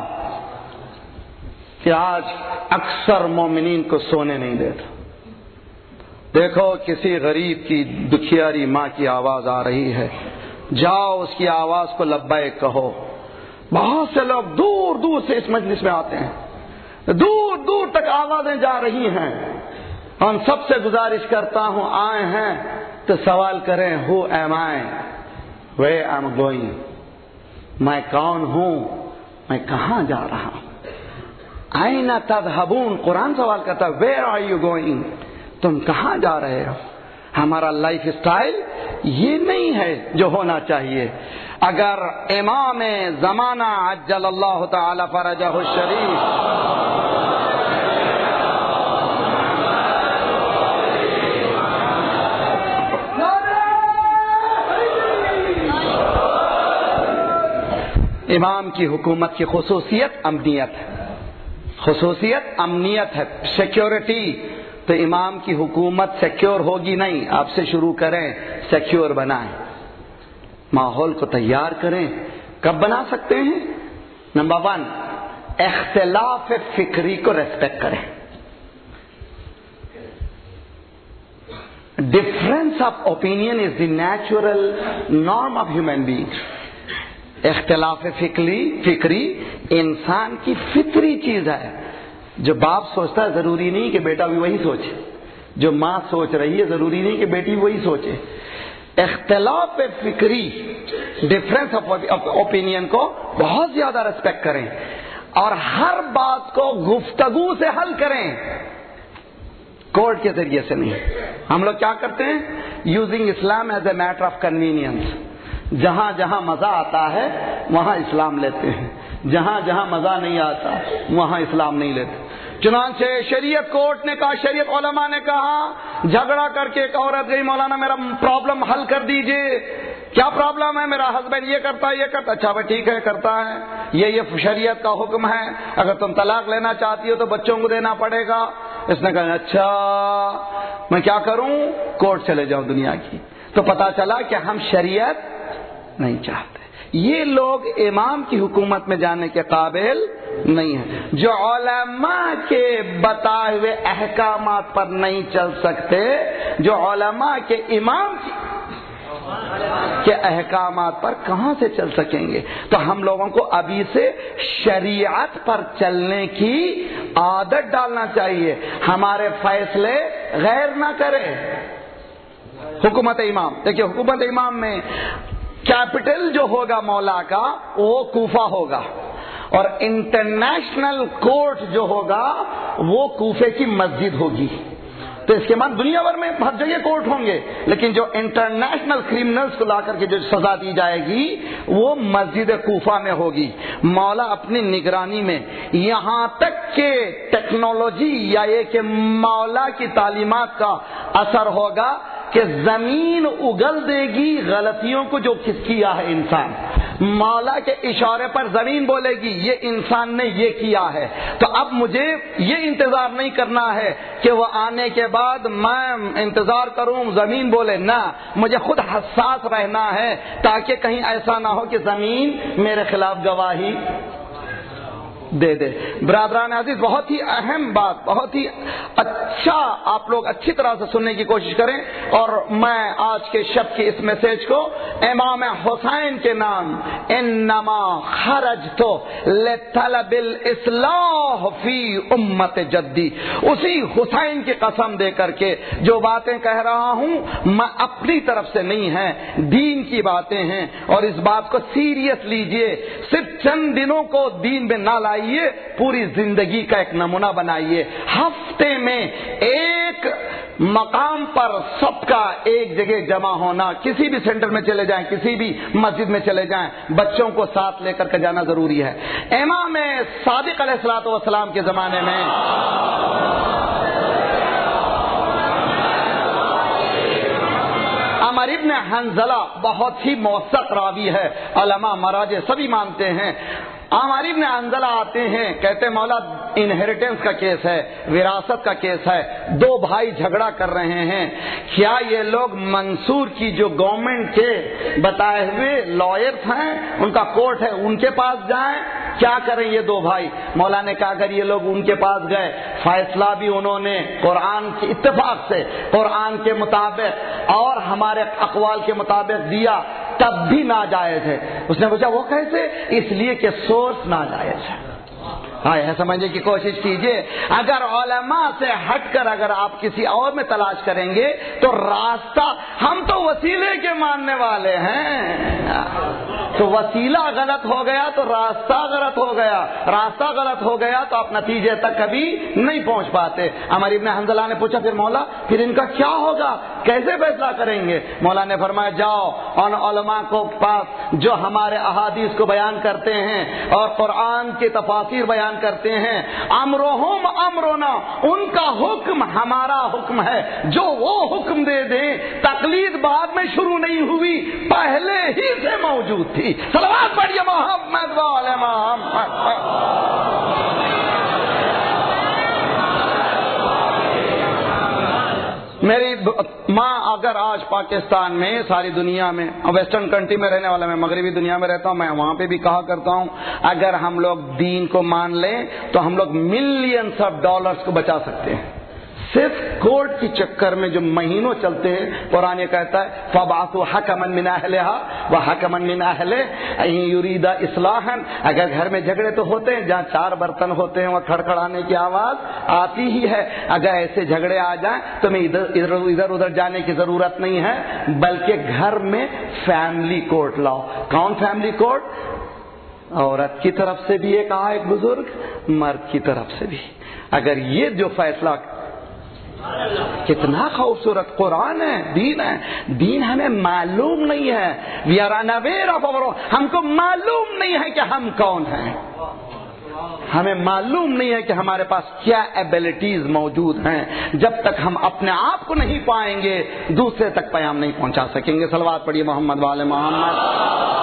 कि आज अक्सर मोमिनीन को सोने नहीं देता। देखो किसी गरीब की दुखियारी माँ की आवाज आ रही है, जाओ उसकी आवाज को लब्बैक कहो। बहुत से लोग दूर दूर से इस मजलिस में आते हैं, दूर दूर तक आवाजें जा रही हैं। हम सबसे गुजारिश करता हूं, आए हैं तो सवाल करें, who am I, where I am going, मैं कौन हूं, मैं कहां जा रहा हूं। आइना तज़हबून, कुरान सवाल करता है, वेयर आर यू गोइंग, तुम कहां जा रहे हो। हमारा लाइफ स्टाइल ये नहीं है जो होना चाहिए। अगर इमाम जमाना अज्जलल्लाहु ताला फरजहु शरीफ इमाम की हुकूमत की खुसूसियत अमनियत है, खुसूसियत अमनियत है, सिक्योरिटी। तो इमाम की हुकूमत सिक्योर होगी नहीं, आपसे शुरू करें, सिक्योर बनाएं, माहौल को तैयार करें। कब बना सकते हैं? नंबर वन, इख्तिलाफ फिक्री को रेस्पेक्ट करें। Difference of opinion is the natural norm of human being. इख्तिलाफ फिक्री फिक्री इंसान की फितरी चीज है। जो बाप सोचता है जरूरी नहीं कि बेटा भी वही सोचे, जो माँ सोच रही है जरूरी नहीं कि बेटी वही सोचे। इख्तिलाफ फिक्री, डिफरेंस ऑफ ओपिनियन को बहुत ज्यादा रेस्पेक्ट करें और हर बात को गुफ्तगू से हल करें। कोर्ट के जरिए से नहीं। हम लोग क्या करते हैं, using Islam as a matter of convenience. जहां जहां मजा आता है वहां इस्लाम लेते हैं, जहां जहां मजा नहीं आता वहां इस्लाम नहीं लेते। चुनांचे शरीयत कोर्ट ने कहा, शरीयत उलमा ने कहा, झगड़ा करके एक औरत गई, मौलाना मेरा प्रॉब्लम हल कर दीजिए। क्या प्रॉब्लम है? मेरा हस्बैंड ये करता है ये करता। अच्छा भाई ठीक है, करता है, ये ये शरीयत का हुक्म है, अगर तुम तलाक लेना चाहती हो तो बच्चों को देना पड़ेगा। इसने कहा अच्छा मैं क्या करूं, कोर्ट चले जाऊं दुनिया की। तो पता चला कि हम शरीयत नहीं चाहते। ये लोग इमाम की हुकूमत में जाने के काबिल नहीं है, जो उलमा के बताए हुए अहकामात पर नहीं चल सकते, जो उलमा के इमाम के अहकामात पर कहां से चल सकेंगे। तो हम लोगों को अभी से शरीयत पर चलने की आदत डालना चाहिए, हमारे फैसले गैर ना करे। हुकूमत इमाम, देखिए हुकूमत इमाम में कैपिटल जो होगा मौला का वो कूफा होगा, और इंटरनेशनल कोर्ट जो होगा वो कूफे की मस्जिद होगी। तो इसके बाद दुनिया भर में हर जगह कोर्ट होंगे, लेकिन जो इंटरनेशनल क्रिमिनल्स को लाकर के जो सजा दी जाएगी वो मस्जिद कूफा में होगी। मौला अपनी निगरानी में, यहां तक के टेक्नोलॉजी या ये कि मौला की तालीमात का असर होगा कि जमीन उगल देगी गलतियों को जो किस किया है इंसान। मौला के इशारे पर जमीन बोलेगी ये इंसान ने ये किया है। तो अब मुझे ये इंतजार नहीं करना है कि वो आने के बाद मैं इंतजार करूं जमीन बोले, ना, मुझे खुद हसास रहना है ताकि कहीं ऐसा ना हो कि जमीन मेरे खिलाफ गवाही दे दे। ब्रादरान अजीज, बहुत ही अहम बात, बहुत ही अच्छा आप लोग अच्छी तरह से सुनने की कोशिश करें। और मैं आज के शब की इस मैसेज को इमाम हुसैन के नाम इन्नमा खरजतो लितलबिल इस्लाह फी उम्मत जद्दी, उसी हुसैन की कसम दे करके जो बातें कह रहा हूं मैं अपनी तरफ से नहीं है, दीन की बातें हैं। और इस बात को सीरियस लीजिए, सिर्फ चंद दिनों को दीन में ना लाइए, पूरी जिंदगी का एक नमूना बनाइए। हफ्ते में एक मकाम पर सबका एक जगह जमा होना, किसी भी सेंटर में चले जाएं, किसी भी मस्जिद में चले जाएं, बच्चों को साथ लेकर के जाना जरूरी है। इमाम सादिक अलैहिस्सलातु वस्सलाम के जमाने में अमर इब्न हंजला बहुत ही मौसक रावी है, उलमा मराजे सभी मानते हैं। अमर इब्न हंजला आते हैं, कहते हैं मौला इनहेरिटेंस का केस है, विरासत का केस है, दो भाई झगड़ा कर रहे हैं, क्या ये लोग मंसूर की जो गवर्नमेंट के बताए हुए लॉयर्स हैं, उनका कोर्ट है, उनके पास जाएं, क्या करें ये दो भाई। मौला ने कहा अगर ये लोग उनके पास गए, फैसला भी उन्होंने कुरान के इत्तेफाक से, कुरान के मुताबिक और हमारे अक़वाल के मुताबिक दिया, तब भी नाजायज है। उसने पूछा वो कैसे? इसलिए कि सोर्स नाजायज है। हाँ, यह समझने की कोशिश कीजिए, अगर उलमा से हटकर अगर आप किसी और में तलाश करेंगे तो रास्ता, हम तो वसीले के मानने वाले हैं, तो वसीला गलत हो गया तो रास्ता गलत हो गया, रास्ता गलत हो गया तो आप नतीजे तक कभी नहीं पहुंच पाते। अमर इब्न हंजला ने पूछा फिर मौला फिर इनका क्या होगा, कैसे फैसला करेंगे? मौला ने फरमाया जाओ उन उलमा को पास जो हमारे अहादीस को बयान करते हैं और कुरान के तफासीर बयान करते हैं, अमरोहुम अमरोना, उनका हुक्म हमारा हुक्म है, जो वो हुक्म दे दें, तकलीद बाद में शुरू नहीं हुई, पहले ही से मौजूद थी। सलवात पढ़िए मोहम्मद वाले मोहम्मद। मेरी माँ अगर आज पाकिस्तान में, सारी दुनिया में, वेस्टर्न कंट्री में रहने वाला, मैं मगरबी दुनिया में रहता हूँ, मैं वहां पे भी कहा करता हूँ अगर हम लोग दीन को मान लें तो हम लोग मिलियंस ऑफ डॉलर्स को बचा सकते हैं। सिर्फ कोर्ट के चक्कर में जो महीनों चलते हैं, कुरान ये कहता है फबासु हकमन मिन अहलिहा व हकमन मिन अहलिह इन युरीदा इस्लाहन। अगर घर में झगड़े तो होते हैं, जहाँ चार बर्तन होते हैं वहाँ खड़खड़ाने की आवाज आती ही है। अगर ऐसे झगड़े आ जाएं तो मैं इधर इधर इधर उधर जाने की जरूरत नहीं है, बल्कि घर में फैमिली कोर्ट लाओ। कौन फैमिली कोर्ट? औरत की तरफ से भी एक कहा एक बुजुर्ग, मर्द की तरफ से भी। अगर ये जो फैसला کتنا خوبصورت قرآن ہے، دین ہے. دین ہمیں معلوم نہیں ہے. وی آر انویئر آف اور، ہم کو معلوم نہیں ہے کہ ہم کون ہیں. ہمیں معلوم نہیں ہے کہ ہمارے پاس کیا ایبلٹیز موجود ہیں. جب تک ہم اپنے آپ کو نہیں پائیں گے دوسرے تک پیغام نہیں پہنچا سکیں گے. صلوات پڑھیے محمد والے محمد.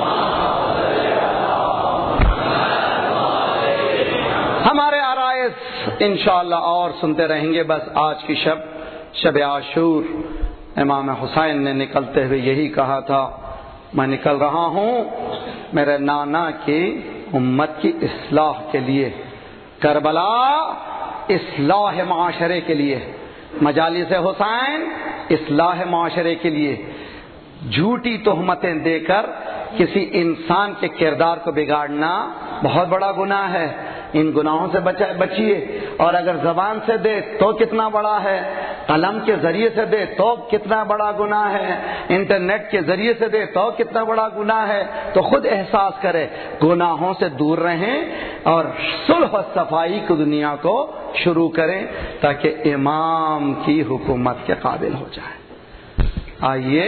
ہمارے عرائض انشاءاللہ اور سنتے رہیں گے. بس آج کی شب شب عاشور امام حسین نے نکلتے ہوئے یہی کہا تھا، میں نکل رہا ہوں میرے نانا کی امت کی اصلاح کے لیے، کربلا اصلاح معاشرے کے لیے، مجالس حسین اصلاح معاشرے کے لیے. جھوٹی تہمتیں دے کر کسی انسان کے کردار کو بگاڑنا بہت بڑا گناہ ہے. ان گناہوں سے بچیے. اور اگر زبان سے دے تو کتنا بڑا ہے، قلم کے ذریعے سے دے تو کتنا بڑا گناہ ہے، انٹرنیٹ کے ذریعے سے دے تو کتنا بڑا گناہ ہے. تو خود احساس کرے، گناہوں سے دور رہیں اور صلح و صفائی کی دنیا کو شروع کریں تاکہ امام کی حکومت کے قابل ہو جائے. آئیے،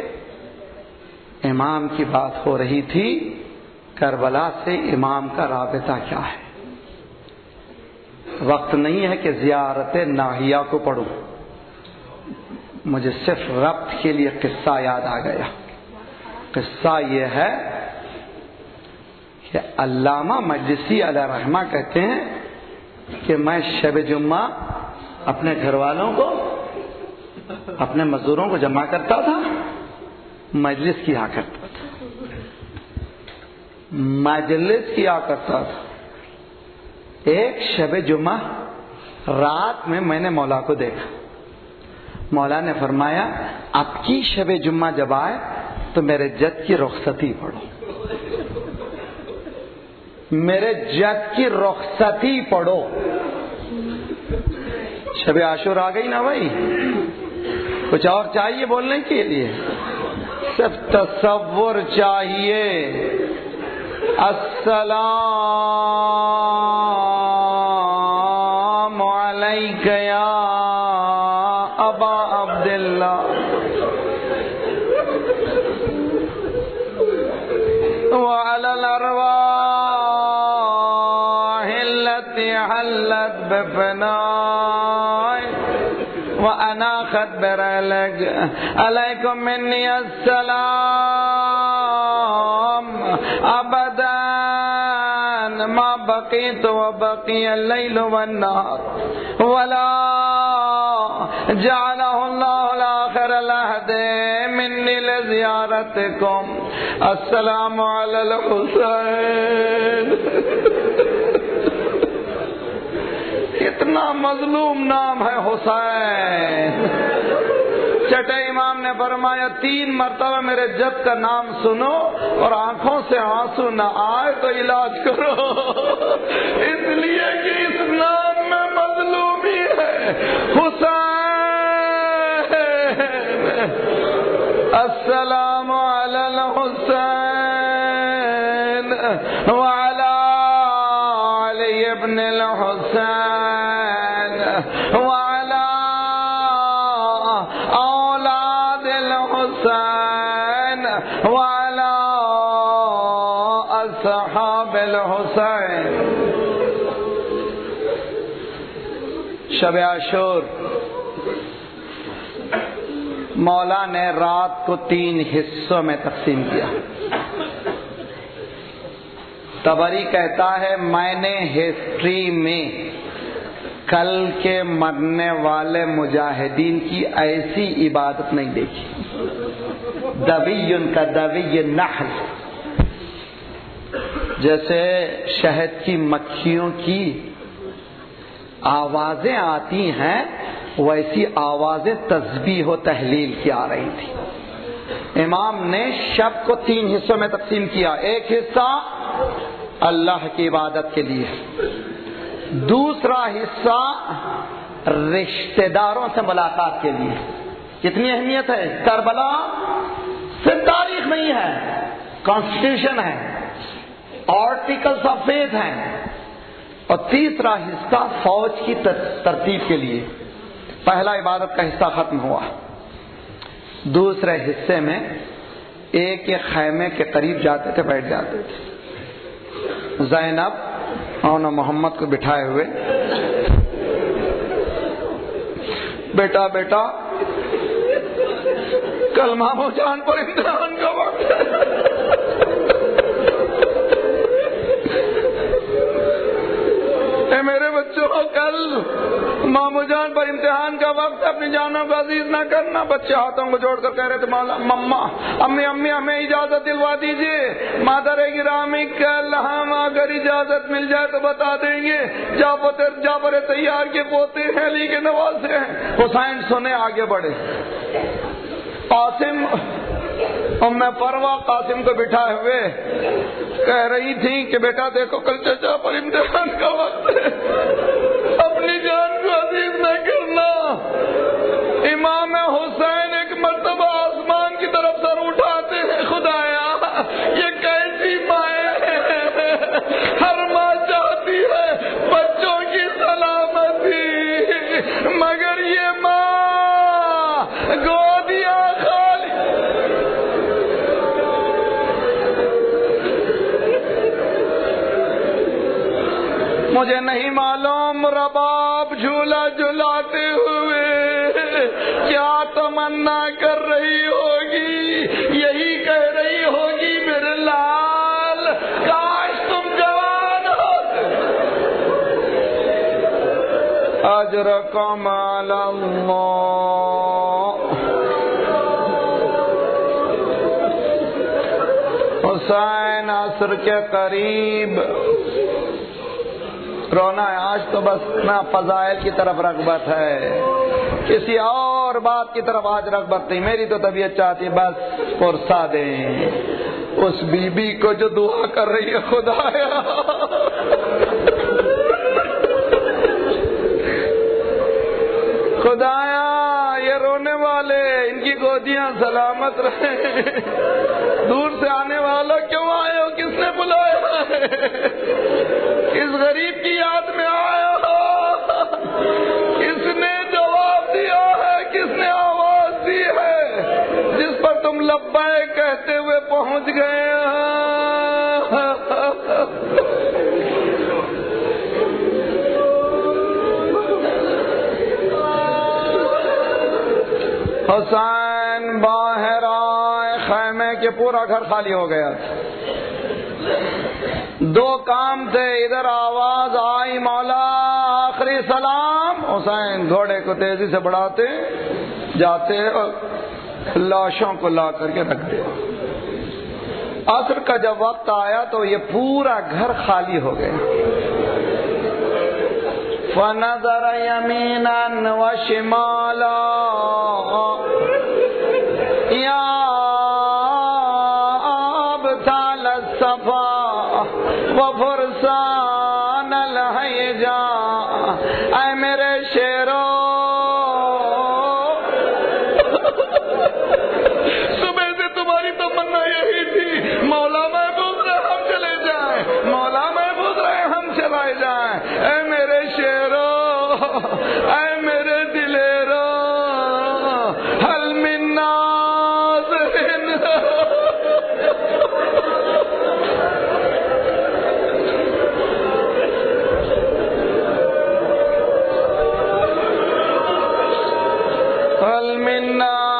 امام کی بات ہو رہی تھی، کربلا سے امام کا رابطہ کیا ہے. وقت نہیں ہے کہ زیارت ناحیہ کو پڑھوں، مجھے صرف ربط کے لیے قصہ یاد آ گیا. قصہ یہ ہے کہ علامہ مجلسی علیہ رحمہ کہتے ہیں کہ میں شب جمعہ اپنے گھر والوں کو، اپنے مزدوروں کو جمع کرتا تھا، مجلس کیا کرتا تھا مجلس کیا کرتا تھا. ایک شب جمعہ رات میں میں نے مولا کو دیکھا. مولا نے فرمایا اب کی شب جمعہ جب آئے تو میرے جد کی رخصتی پڑھو، میرے جد کی رخصتی پڑھو. شب عاشور آ گئی نا بھائی، کچھ اور چاہیے بولنے کے لیے؟ صرف تصور چاہیے. السلام علیک یا ابا عبداللہ وعلی الارواح التي حلت بفنائك واناخت برحلك علیکم منی السلام ابدا ما بقيت وبقي الليل والنهار ولا جعله الله الاخر العهد مني لزيارتكم السلام على الحسين. کتنا مظلوم نام ہے حسین. چھٹے امام نے فرمایا تین مرتبہ میرے جد کا نام سنو اور آنکھوں سے آنسو نہ آئے تو علاج کرو، اس لیے کہ اس نام میں مظلومی ہے. حسین، السلام علی الحسین وعلی علی ابن الحسین وعلی اولاد الحسین وعلی اصحاب الحسین. شب عاشور مولا نے رات کو تین حصوں میں تقسیم کیا. طبری کہتا ہے میں نے ہسٹری میں کل کے مرنے والے مجاہدین کی ایسی عبادت نہیں دیکھی. دوی کا دوی نحل، جیسے شہد کی مکھیوں کی آوازیں آتی ہیں ویسی آوازیں تسبیح و تحلیل کی آ رہی تھی. امام نے شب کو تین حصوں میں تقسیم کیا. ایک حصہ اللہ کی عبادت کے لیے، دوسرا حصہ رشتہ داروں سے ملاقات کے لیے. کتنی اہمیت ہے. کربلا صرف تاریخ نہیں ہے، کانسٹیٹیوشن ہے، آرٹیکلز آف فیتھ ہیں. اور تیسرا حصہ فوج کی ترتیب کے لیے. پہلا عبادت کا حصہ ختم ہوا. دوسرے حصے میں ایک ایک خیمے کے قریب جاتے تھے, بیٹھ جاتے تھے. زینب اور محمد کو بٹھائے ہوئے, بیٹا بیٹا کل مامو جان پر امتحان کا وقت ہے. اے میرے بچوں, کل مامو جان پر امتحان کا وقت, اپنی جانوں کو عزیز نہ کرنا. بچے ہاتھوں کو جوڑ کر کہہ رہے تھے مولا مما امی امی ہمیں اجازت دلوا دیجیے. مادر گرامی کل ہم اگر اجازت مل جائے تو بتا دیں گے. جعفر جعفر طیار کے پوتے ہیں, علی کے نواسے ہیں. حسین سنے آگے بڑھے. قاسم ام پروا قاسم کو بٹھائے ہوئے کہہ رہی تھی کہ بیٹا دیکھو کل چچا پر امتحان کا وقت ہے, اپنی جان کو عزیز نہ کرنا. امام حسین ایک مرتبہ آسمان کی طرف سر اٹھاتے ہیں, خدایا یہ کیسی مائیں ہیں, ہر ماں چاہتی ہے بچوں کی سلامتی, مگر یہ ماں گودیاں خالی. مجھے نہیں معلوم رباب جھولا جھلاتے ہوئے کیا تمنا کر رہی ہوگی. یہی کہہ رہی ہوگی میرے لال کاش تم جوان ہوتے. اجرکم علی اللہ. حسین عصر کے قریب رونا ہے. آج تو بس نہ فضائل کی طرف رغبت ہے, کسی اور بات کی طرف آج رغبت نہیں. میری تو طبیعت چاہتی ہے بس پرسا دیں اس بی بی کو جو دعا کر رہی ہے, خدایا خدایا یہ رونے والے ان کی گودیاں سلامت رہیں. دور سے آنے والا کیوں آئے ہو, کس نے بلایا ہے, اس غریب کی یاد میں آیا ہو, کس نے جواب دیا ہے, کس نے آواز دی ہے, جس پر تم لبیک کہتے ہوئے پہنچ گئے. حسین باہر آئے خیمے کے, پورا گھر خالی ہو گیا. دو کام تھے, ادھر آواز آئی مولا آخری سلام. حسین گھوڑے کو تیزی سے بڑھاتے جاتے اور لاشوں کو لا کر کے رکھ دے. عصر کا جب وقت آیا تو یہ پورا گھر خالی ہو گیا. فنظر یمینا وشمالا یا ابطال الصفا وفرسان الحجا. اے میرے شیرو, صبح سے تمہاری تمنا یہی تھی مولا محفوظ رہے ہم چلے جائیں, مولا محفوظ رہے ہم چلائے جائیں. اے میرے شیرو, اے میرے دلیرو, حل من ناظرین. حل من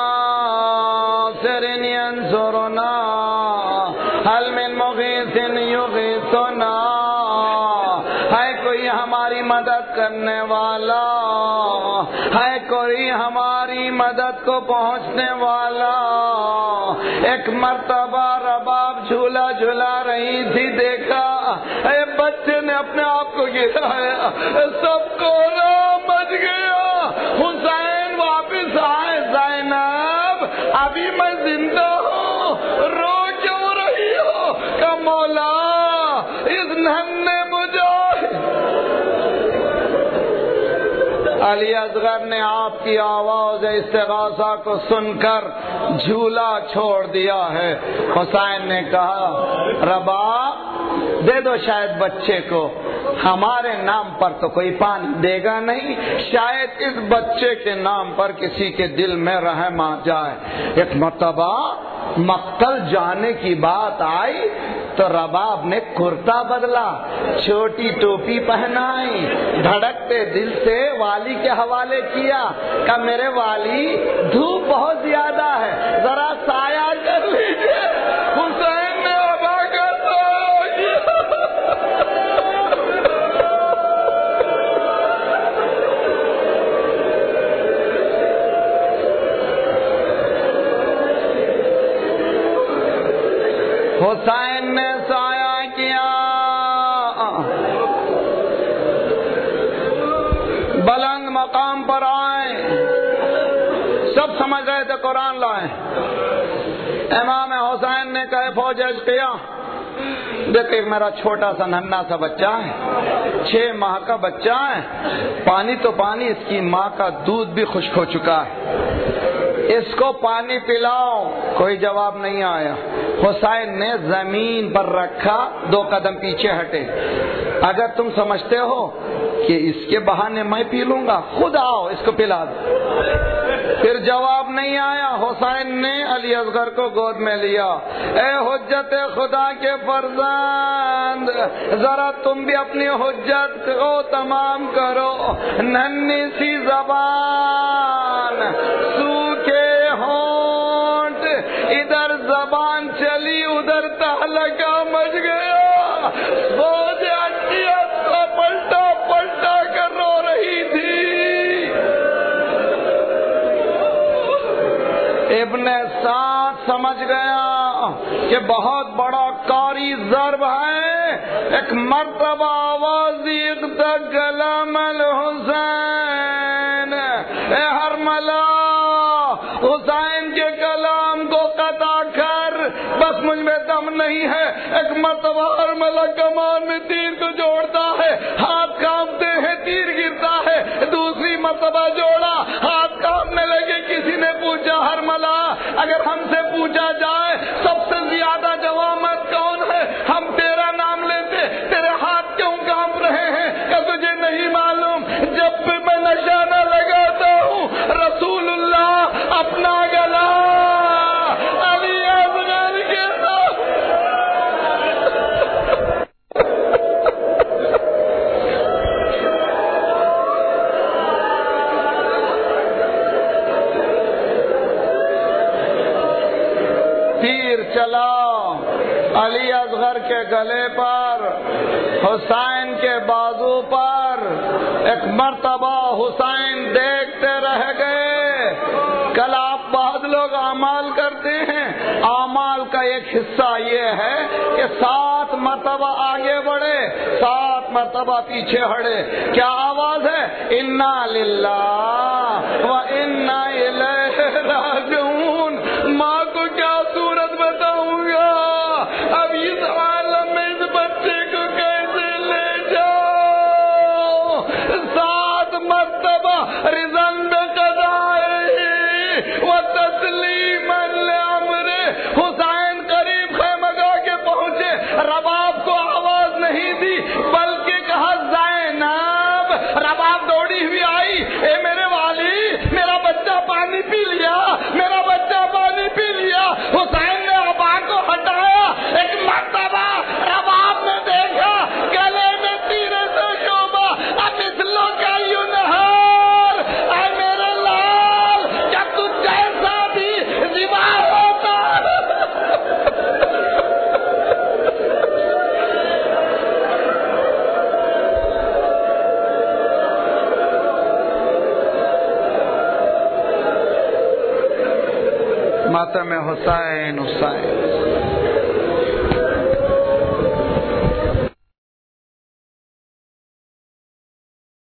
ناصر ینصرنا, حل من مغیث یغیثنا. ہے کوئی ہماری مدد کرنے والا, ہے کوئی ہماری مدد کو پہنچنے والا. ایک مرتبہ رباب جھولا جھلا رہی تھی, دیکھا اے بچے نے اپنے آپ کو گرایا, سب کو مچ گیا. حسین واپس آئے, زینب ابھی میں زندہ ہوں, رو کیوں رہی ہو, کہ مولا اس ننھے مجاہد. علی اصغر نے آپ کی آواز استغاثہ کو سن کر جھولا چھوڑ دیا ہے. حسین نے کہا رباب دے دو شاید بچے کو. ہمارے نام پر تو کوئی پانی دے گا نہیں، شاید اس بچے کے نام پر کسی کے دل میں رحم آ جائے۔ ایک مرتبہ مقتل جانے کی بات آئی تو رباب نے کرتا بدلا، چھوٹی ٹوپی پہنائی، دھڑکتے دل سے والی کے حوالے کیا کہ میرے والی دھوپ بہت زیادہ ہے، ذرا سایہ کر لیجیے۔ حسین نے ادا کرتا حسین نے سایہ کیا، بلند مقام پر آئے، سب سمجھ رہے تھے قرآن لائیں۔ امام حسین نے کہے فوج کیا، دیکھیں میرا چھوٹا سا ننھا سا بچہ ہے، چھ ماہ کا بچہ ہے، پانی تو پانی، اس کی ماں کا دودھ بھی خشک ہو چکا ہے، اس کو پانی پلاؤ۔ کوئی جواب نہیں آیا۔ حسین نے زمین پر رکھا، دو قدم پیچھے ہٹے، اگر تم سمجھتے ہو کہ اس کے بہانے میں پی لوں گا، خود آؤ اس کو پلا دو۔ پھر جواب نہیں آیا۔ حسین نے علی اصغر کو گود میں لیا، اے حجت خدا کے فرزند، ذرا تم بھی اپنی حجت کو تمام کرو۔ ننھی سی زبان، سوکھے ہونٹ، ادھر زبان چلی ادھر تہلکہ مچ گیا۔ فوج اٹیت کو پلٹا پلٹا کر رو رہی تھی۔ ابن سعد سمجھ گیا کہ بہت بڑا کاری ضرب ہے۔ ایک مرتبہ آواز کلام الحسین، اے ہرملا حسین کے کلام کو قطع کر، بس مجھ میں دم نہیں ہے۔ ایک مرتبہ ہرملا کمان میں تیر کو جوڑتا ہے، ہاتھ کانپتے ہیں، تیر گرتا ہے، دوسری مرتبہ جوڑا، ہاتھ کانپنے لگے۔ کسی نے پوچھا ہرملا اگر ہم سے پوچھا جائے سب سے زیادہ جوامت کون ہے، ہم تیرا نام لیتے، تیرے ہاتھ کیوں کانپ رہے ہیں؟ کہ تجھے نہیں معلوم جب بھی میں نشانہ لگاتا ہوں رسول اللہ اپنا گلا علی اصغر کے ساتھ۔ تیر چلا علی اصغر کے گلے پر، حسین کے بازو پر۔ ایک مرتبہ حسین دیکھتے رہ گئے۔ کل آپ بعض لوگ اعمال کرتے ہیں، اعمال کا ایک حصہ یہ ہے کہ سات مرتبہ آگے بڑھے، سات مرتبہ پیچھے ہٹے۔ کیا آواز ہے؟ انا للہ و انا الیہ راجعون۔ ماں کو کیا صورت بتاؤں گا، اب اس عالم میں اس بچے کو کیسے لے جاؤ؟ سات مرتبہ رضن بقضائہ و تسلیما لامرہ۔ حسین قریب خیمگاہ کے پہنچے، رباب کو آواز نہیں دی بلکہ کہا زینب۔ رباب دوڑی ہوئی آئی، اے میرے والی میرا بچہ پانی پی لیا، میرا بچہ پانی پی لیا۔ حسین نے ابا کو ہٹایا، ایک مرتبہ رباب نے دیکھا گلے میں تیرے سے شعبہ، اب مثلوں کا یوں نہار، اے میرے لال کیا تجھ جیسا بھی زبا ہوتا۔ ماتم حسین حسین